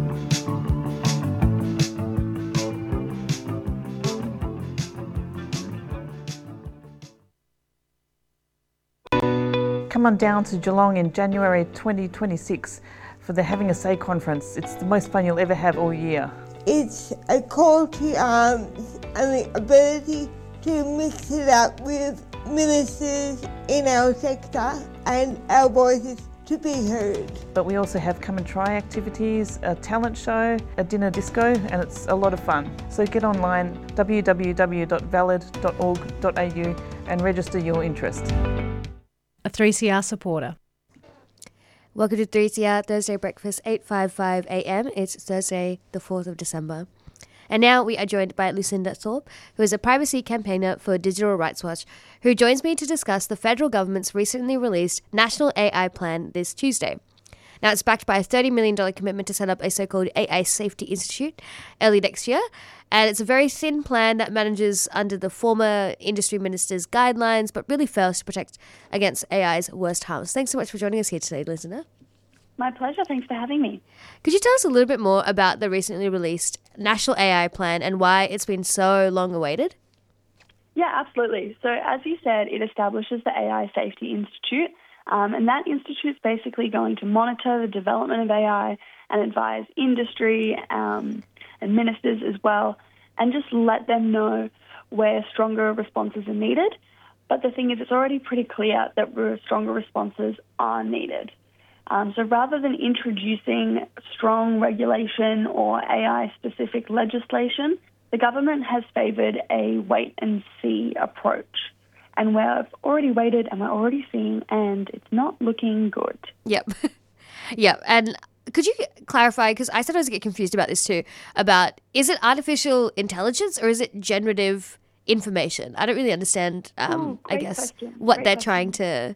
Come on down to Geelong in January 2026 for the Having a Say conference. It's the most fun you'll ever have all year. It's a call to arms and the ability to mix it up with ministers in our sector and our voices to be heard. But we also have come and try activities, a talent show, a dinner disco, and it's a lot of fun. So get online, www.valid.org.au, and register your interest. A 3CR supporter. Welcome to 3CR Thursday Breakfast, 8:55 a.m. It's Thursday, the 4th of December. And now we are joined by Lucinda Thorpe, who is a privacy campaigner for Digital Rights Watch, who joins me to discuss the federal government's recently released National AI Plan this Tuesday. Now, it's backed by a $30 million commitment to set up a so-called AI Safety Institute early next year. And it's a very thin plan that manages under the former industry minister's guidelines, but really fails to protect against AI's worst harms. Thanks so much for joining us here today, Lucinda. My pleasure. Thanks for having me. Could you tell us a little bit more about the recently released National AI Plan and why it's been so long awaited? Yeah, absolutely. So as you said, it establishes the AI Safety Institute, and that institute is basically going to monitor the development of AI and advise industry and ministers as well, and just let them know where stronger responses are needed. But the thing is, it's already pretty clear that stronger responses are needed. So rather than introducing strong regulation or AI-specific legislation, the government has favoured a wait-and-see approach. And we've already waited and we're already seeing, and it's not looking good. Yep. Yep. And could you clarify, because I sometimes get confused about this too, about is it artificial intelligence or is it generative information? I don't really understand, I guess, what they're trying to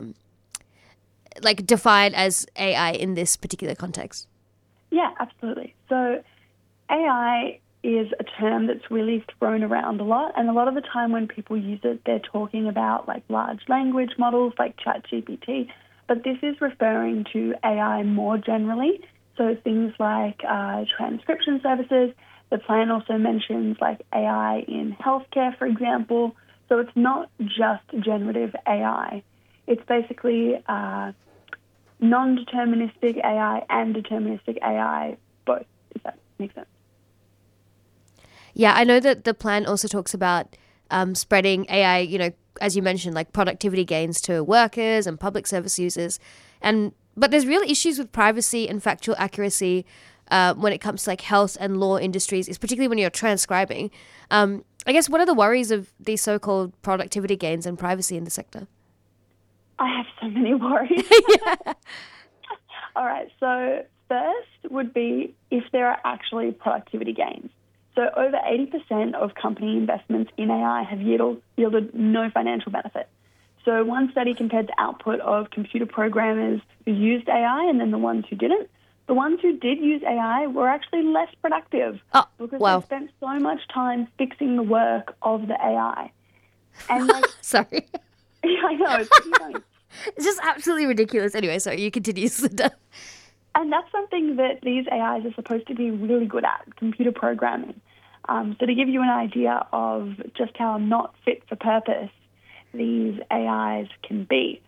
define as AI in this particular context. Yeah, absolutely. So AI is a term that's really thrown around a lot, and a lot of the time when people use it, they're talking about like large language models like ChatGPT, but this is referring to AI more generally. So things like transcription services. The plan also mentions like AI in healthcare, for example. So it's not just generative AI. It's basically non-deterministic AI and deterministic AI, both, if that makes sense. Yeah, I know that the plan also talks about spreading AI, as you mentioned, like productivity gains to workers and public service users. But there's real issues with privacy and factual accuracy when it comes to like health and law industries, particularly when you're transcribing. I guess, what are the worries of these so-called productivity gains and privacy in the sector? I have so many worries. All right, so first would be if there are actually productivity gains. So over 80% of company investments in AI have yielded no financial benefit. So one study compared the output of computer programmers who used AI and then the ones who didn't. The ones who did use AI were actually less productive because they spent so much time fixing the work of the AI. And Sorry. I know, it's pretty funny. It's just absolutely ridiculous. Anyway, sorry, you continue, Linda. And that's something that these AIs are supposed to be really good at, computer programming. So to give you an idea of just how not fit for purpose these AIs can be.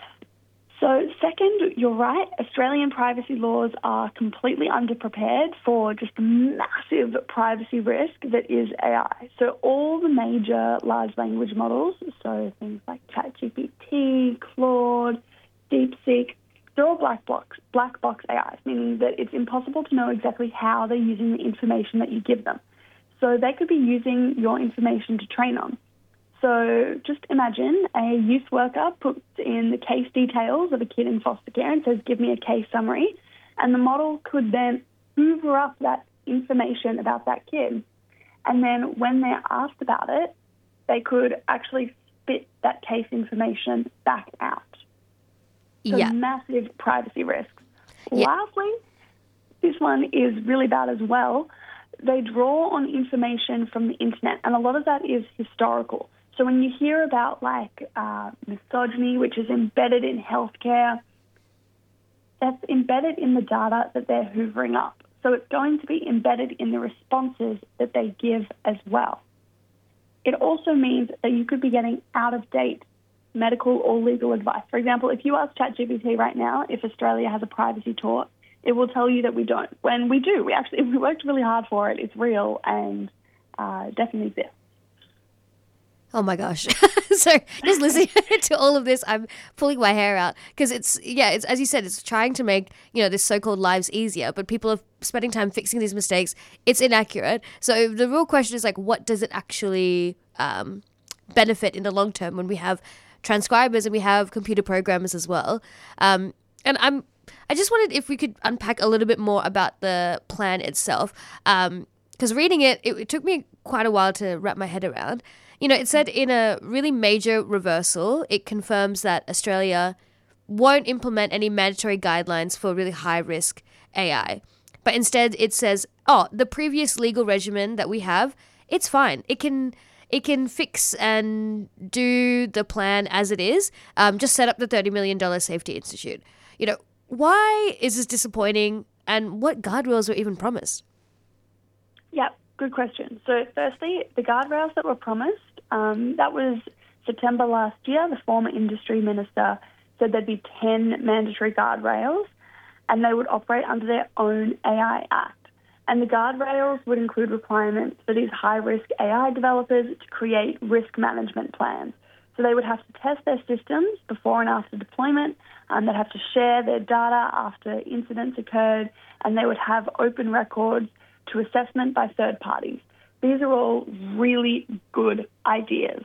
So second, you're right, Australian privacy laws are completely underprepared for just the massive privacy risk that is AI. So all the major large language models, so things like ChatGPT, Claude, DeepSeek, they're all black box AIs, meaning that it's impossible to know exactly how they're using the information that you give them. So they could be using your information to train on. So just imagine a youth worker puts in the case details of a kid in foster care and says, give me a case summary. And the model could then hoover up that information about that kid. And then when they're asked about it, they could actually spit that case information back out. So massive privacy risks. Yeah. Lastly, this one is really bad as well. They draw on information from the internet, and a lot of that is historical. So when you hear about misogyny, which is embedded in healthcare, that's embedded in the data that they're hoovering up. So it's going to be embedded in the responses that they give as well. It also means that you could be getting out-of-date medical or legal advice. For example, if you ask ChatGPT right now if Australia has a privacy tort, it will tell you that we don't. When we do, we worked really hard for it. It's real and definitely exists. Oh my gosh. So just listening to all of this, I'm pulling my hair out because it's as you said, it's trying to make, this so-called lives easier, but people are spending time fixing these mistakes. It's inaccurate. So the real question is what does it actually benefit in the long term when we have transcribers and we have computer programmers as well? And I just wondered if we could unpack a little bit more about the plan itself. Because reading it took me quite a while to wrap my head around. It said in a really major reversal, it confirms that Australia won't implement any mandatory guidelines for really high-risk AI. But instead, it says, the previous legal regimen that we have, it's fine. It can fix and do the plan as it is. Just set up the $30 million Safety Institute. Why is this disappointing, and what guardrails were even promised? Yep, good question. So firstly, the guardrails that were promised, that was September last year. The former industry minister said there'd be 10 mandatory guardrails, and they would operate under their own AI Act. And the guardrails would include requirements for these high-risk AI developers to create risk management plans. So they would have to test their systems before and after deployment. They'd have to share their data after incidents occurred, and they would have open records to assessment by third parties. These are all really good ideas.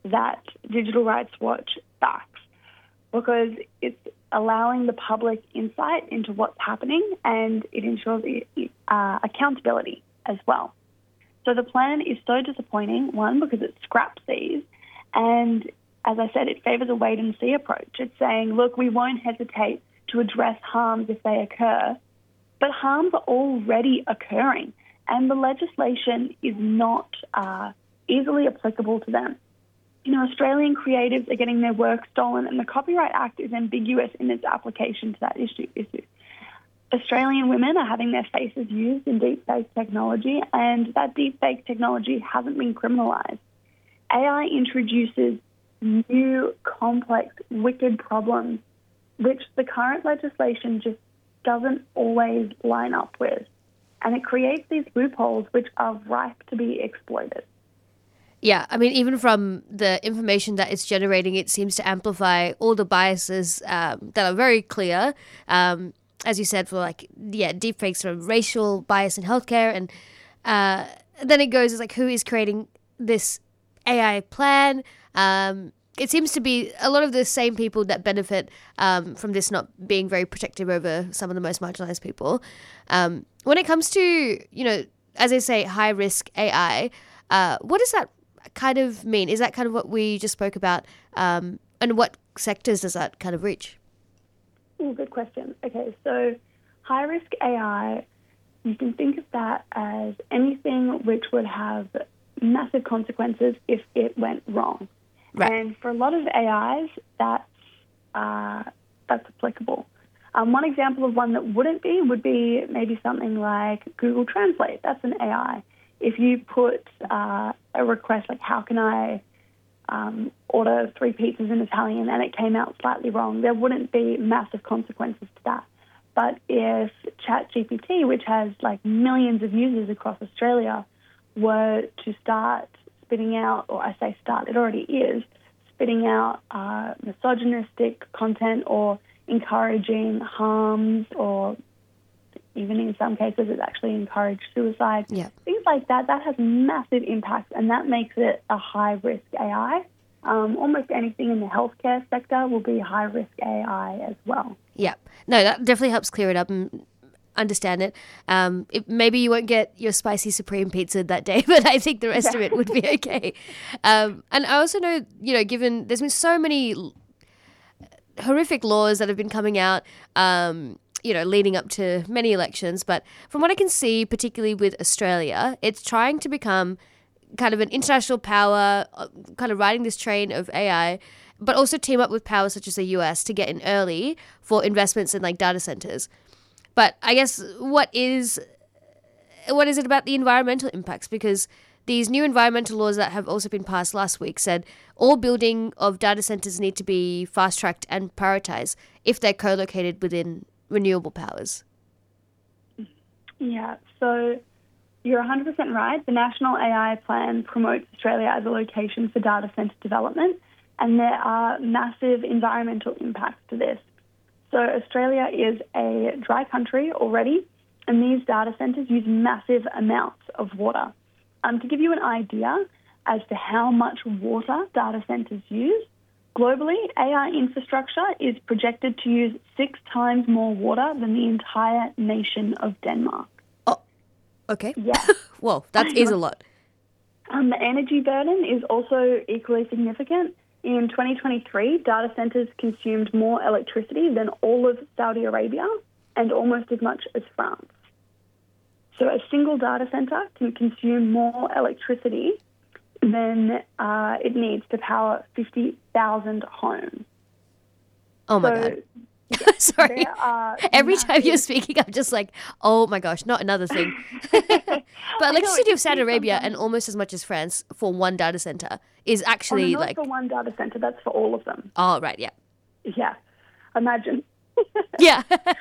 that Digital Rights Watch backs, because it's allowing the public insight into what's happening, and it ensures accountability as well. So the plan is so disappointing, one, because it scraps these, and as I said, it favours a wait-and-see approach. It's saying, look, we won't hesitate to address harms if they occur, but harms are already occurring, and the legislation is not easily applicable to them. You know, Australian creatives are getting their work stolen, and the Copyright Act is ambiguous in its application to that issue. Australian women are having their faces used in deepfake technology, and that deepfake technology hasn't been criminalised. AI introduces new, complex, wicked problems, which the current legislation just doesn't always line up with. And it creates these loopholes which are ripe to be exploited. Yeah, I mean, even from the information that it's generating, it seems to amplify all the biases that are very clear. As you said, for deepfakes from racial bias in healthcare, and then it goes, it's like, who is creating this AI plan? It seems to be a lot of the same people that benefit from this not being very protective over some of the most marginalized people. When it comes to, as I say, high-risk AI, what does that kind of mean? Is that kind of what we just spoke about? And what sectors does that kind of reach? Good question. Okay, so high-risk AI, you can think of that as anything which would have massive consequences if it went wrong. Right. And for a lot of AIs, that's applicable. One example of one that wouldn't be would be maybe something like Google Translate. That's an AI. If you put a request like, how can I order 3 pizzas in Italian, and it came out slightly wrong, there wouldn't be massive consequences to that. But if ChatGPT, which has like millions of users across Australia, were to start spitting out, or I say start, it already is, spitting out misogynistic content or encouraging harms, or even in some cases it's actually encouraged suicide. Yeah. Things like that, that has massive impact, and that makes it a high-risk AI. Almost anything in the healthcare sector will be high-risk AI as well. Yeah. No, that definitely helps clear it up and understand it. Maybe you won't get your spicy supreme pizza that day, but I think the rest of it would be okay. And I also know, given there's been so many horrific laws that have been coming out, leading up to many elections. But from what I can see, particularly with Australia, it's trying to become kind of an international power, kind of riding this train of AI, but also team up with powers such as the US to get in early for investments in like data centers. But I guess what is it about the environmental impacts? Because these new environmental laws that have also been passed last week said all building of data centers need to be fast-tracked and prioritized if they're co-located within renewable powers. Yeah, so you're 100% right. The National AI Plan promotes Australia as a location for data centre development, and there are massive environmental impacts to this. So Australia is a dry country already, and these data centres use massive amounts of water. To give you an idea as to how much water data centres use, globally, AI infrastructure is projected to use 6 times more water than the entire nation of Denmark. Oh, okay. Yeah. Whoa, that is a lot. The energy burden is also equally significant. In 2023, data centres consumed more electricity than all of Saudi Arabia and almost as much as France. So a single data centre can consume more electricity than it needs to power 50,000 homes. Oh, my God. Yeah, sorry. Every time you're speaking, I'm just like, oh, my gosh, not another thing. But electricity of Saudi Arabia and almost as much as France for one data centre is actually not for one data centre, that's for all of them. Oh, right, yeah. Yeah. Imagine. Yeah.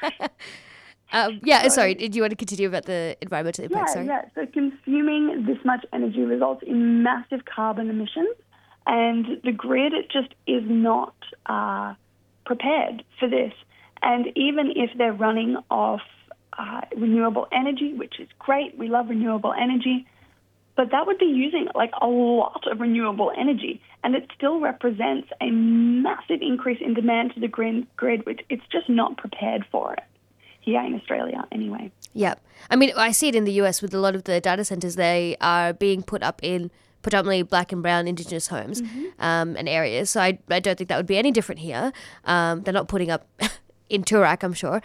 Sorry, did you want to continue about the environmental impact? Sorry. Yeah, so consuming this much energy results in massive carbon emissions, and the grid just is not prepared for this. And even if they're running off renewable energy, which is great, we love renewable energy, But that would be using like a lot of renewable energy, and it still represents a massive increase in demand to the grid, which it's just not prepared for it here in Australia anyway. Yeah. I mean, I see it in the US with a lot of the data centers. They are being put up in predominantly black and brown Indigenous homes and areas. So I don't think that would be any different here. They're not putting up in Toorak, I'm sure.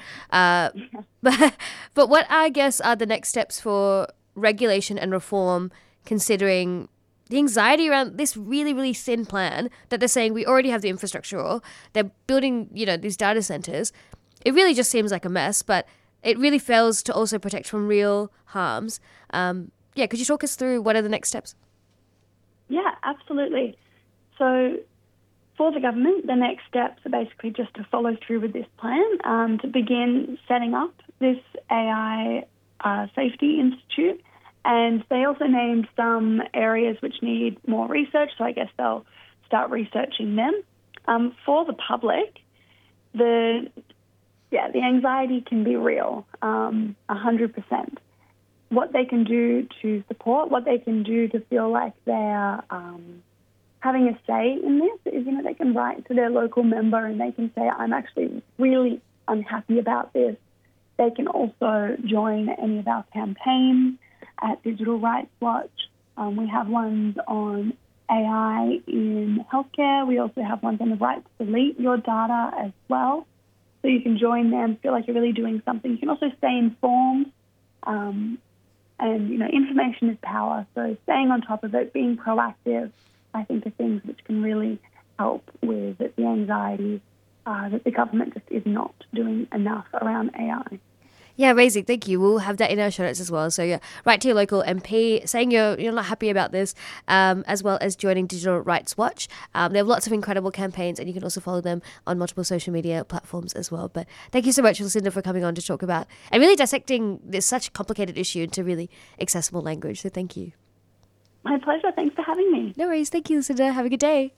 But what I guess are the next steps for regulation and reform, considering the anxiety around this really, really thin plan that they're saying we already have the infrastructure, or they're building, these data centers. It really just seems like a mess, but it really fails to also protect from real harms. Could you talk us through what are the next steps? Yeah, absolutely. So for the government, the next steps are basically just to follow through with this plan, to begin setting up this AI Safety Institute. And they also named some areas which need more research, so I guess they'll start researching them. For the public, the anxiety can be real, 100%. What they can do to support, what they can do to feel like they're having a say in this is, they can write to their local member and they can say, I'm actually really unhappy about this. They can also join any of our campaigns at Digital Rights Watch. We have ones on AI in healthcare. We also have ones on the right to delete your data as well. So you can join them, feel like you're really doing something. You can also stay informed. And information is power. So staying on top of it, being proactive, I think are things which can really help with the anxiety that the government just is not doing enough around AI. Yeah, amazing. Thank you. We'll have that in our show notes as well. So yeah, write to your local MP saying you're not happy about this, as well as joining Digital Rights Watch. They have lots of incredible campaigns, and you can also follow them on multiple social media platforms as well. But thank you so much, Lucinda, for coming on to talk about and really dissecting this such complicated issue into really accessible language. So thank you. My pleasure. Thanks for having me. No worries. Thank you, Lucinda. Have a good day.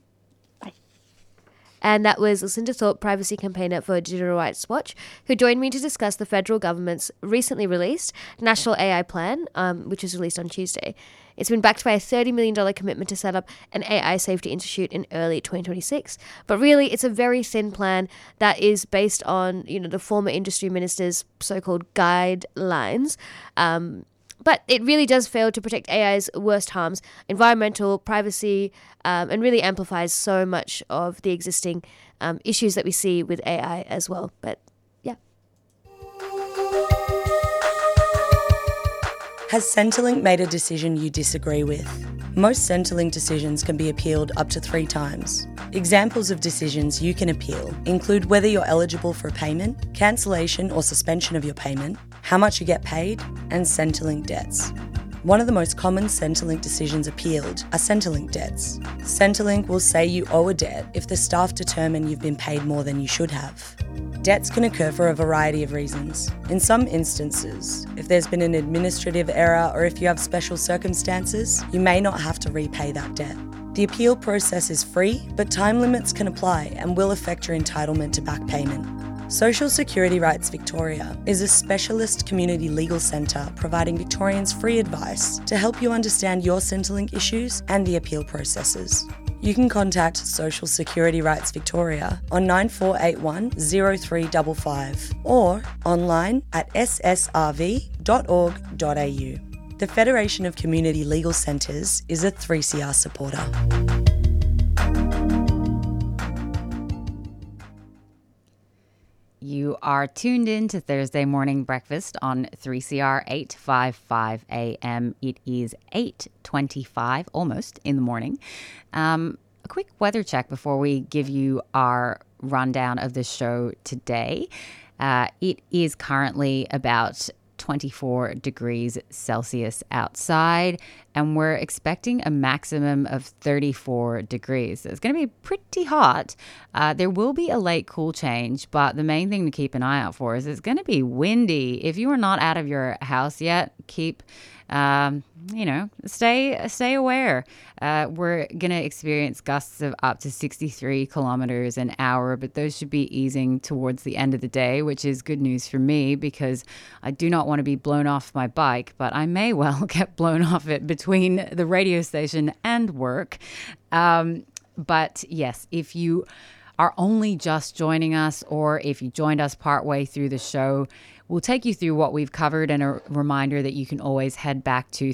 And that was Lucinda Thorpe, privacy campaigner for Digital Rights Watch, who joined me to discuss the federal government's recently released National AI Plan, which was released on Tuesday. It's been backed by a $30 million commitment to set up an AI Safety Institute in early 2026. But really, it's a very thin plan that is based on, the former industry minister's so-called guidelines. But it really does fail to protect AI's worst harms, environmental, privacy, and really amplifies so much of the existing issues that we see with AI as well. But yeah. Has Centrelink made a decision you disagree with? Most Centrelink decisions can be appealed up to 3 times. Examples of decisions you can appeal include whether you're eligible for a payment, cancellation or suspension of your payment, how much you get paid, and Centrelink debts. One of the most common Centrelink decisions appealed are Centrelink debts. Centrelink will say you owe a debt if the staff determine you've been paid more than you should have. Debts can occur for a variety of reasons. In some instances, if there's been an administrative error or if you have special circumstances, you may not have to repay that debt. The appeal process is free, but time limits can apply and will affect your entitlement to back payment. Social Security Rights Victoria is a specialist community legal centre providing Victorians free advice to help you understand your Centrelink issues and the appeal processes. You can contact Social Security Rights Victoria on 9481 0355 or online at ssrv.org.au. The Federation of Community Legal Centres is a 3CR supporter. You are tuned in to Thursday Morning Breakfast on 3CR 855 AM. It is 8:25, almost, in the morning. A quick weather check before we give you our rundown of the show today. It is currently about 24 degrees Celsius outside, and we're expecting a maximum of 34 degrees. So it's going to be pretty hot. There will be a late cool change, but the main thing to keep an eye out for is it's going to be windy. If you are not out of your house yet, keep stay aware. We're going to experience gusts of up to 63 kilometers an hour, but those should be easing towards the end of the day, which is good news for me because I do not want to be blown off my bike, but I may well get blown off it between the radio station and work. But yes, if you are only just joining us or if you joined us partway through the show, we'll take you through what we've covered and a reminder that you can always head back to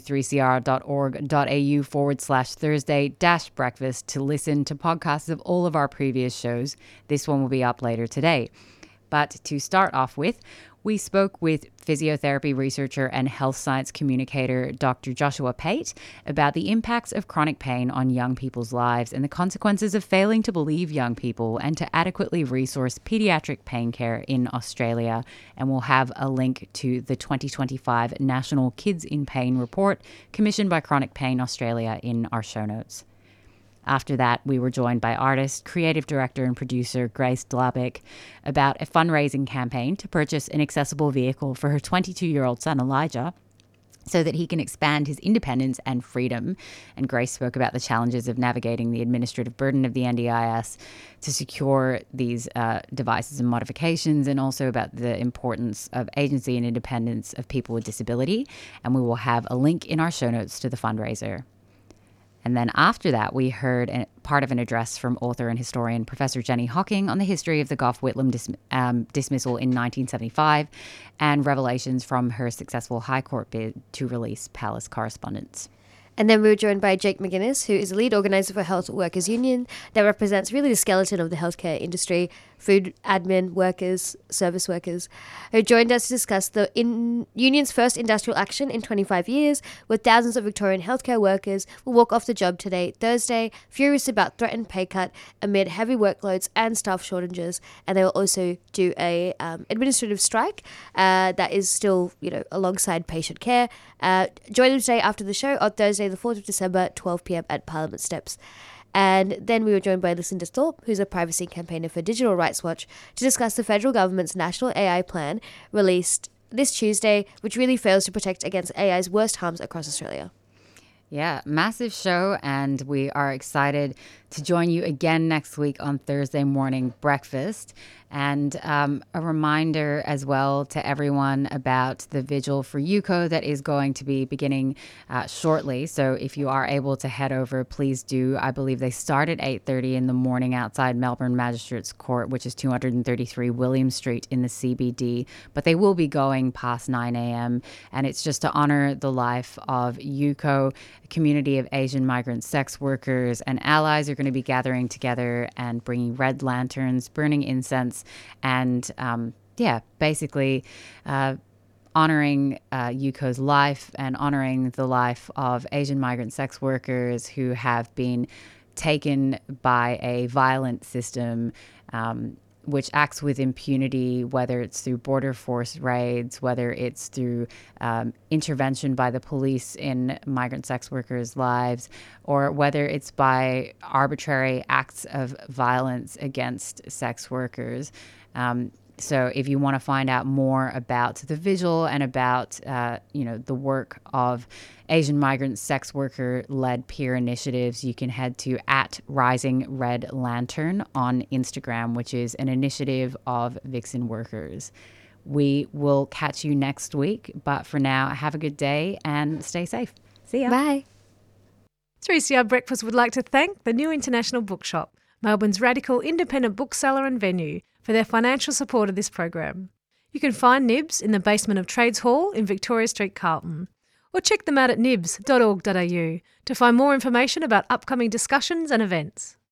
3cr.org.au/Thursday-breakfast to listen to podcasts of all of our previous shows. This one will be up later today. But to start off with, we spoke with physiotherapy researcher and health science communicator Dr. Joshua Pate about the impacts of chronic pain on young people's lives and the consequences of failing to believe young people and to adequately resource paediatric pain care in Australia. And we'll have a link to the 2025 National Kids in Pain report commissioned by Chronic Pain Australia in our show notes. After that, we were joined by artist, creative director and producer Grace Dlabic about a fundraising campaign to purchase an accessible vehicle for her 22-year-old son Elijah so that he can expand his independence and freedom. And Grace spoke about the challenges of navigating the administrative burden of the NDIS to secure these devices and modifications, and also about the importance of agency and independence of people with disability. And we will have a link in our show notes to the fundraiser. And then after that, we heard part of an address from author and historian Professor Jenny Hocking on the history of the Gough Whitlam dismissal in 1975 and revelations from her successful High Court bid to release Palace Correspondence. And then we were joined by Jake McGuinness, who is the lead organiser for Health Workers Union that represents really the skeleton of the healthcare industry, food admin workers, service workers, who joined us to discuss the union's first industrial action in 25 years, where thousands of Victorian healthcare workers will walk off the job today, Thursday, furious about threatened pay cut amid heavy workloads and staff shortages. And they will also do a administrative strike that is still, alongside patient care. Join them today after the show on Thursday, the 4th of December, 12 p.m. at Parliament Steps. And then we were joined by Lucinda Thorpe, who's a privacy campaigner for Digital Rights Watch, to discuss the federal government's national AI plan released this Tuesday, which really fails to protect against AI's worst harms across Australia. Yeah, massive show, and we are excited to join you again next week on Thursday morning breakfast. And a reminder as well to everyone about the vigil for UCO that is going to be beginning shortly. So if you are able to head over, please do. I believe they start at 8:30 in the morning outside Melbourne Magistrates Court, which is 233 William Street in the CBD. But they will be going past 9 a.m. And it's just to honor the life of UCO. A community of Asian migrant sex workers and allies are going to be gathering together and bringing red lanterns, burning incense, and basically honoring UCO's life and honoring the life of Asian migrant sex workers who have been taken by a violent system which acts with impunity, whether it's through border force raids, whether it's through intervention by the police in migrant sex workers' lives, or whether it's by arbitrary acts of violence against sex workers. So if you want to find out more about the vigil and about, the work of Asian migrant sex worker-led peer initiatives, you can head to @RisingRedLantern on Instagram, which is an initiative of Vixen workers. We will catch you next week, but for now, have a good day and stay safe. See ya. Bye. 3CR Breakfast would like to thank the New International Bookshop, Melbourne's radical independent bookseller and venue, for their financial support of this program. You can find Nibs in the basement of Trades Hall in Victoria Street, Carlton, or check them out at nibs.org.au to find more information about upcoming discussions and events.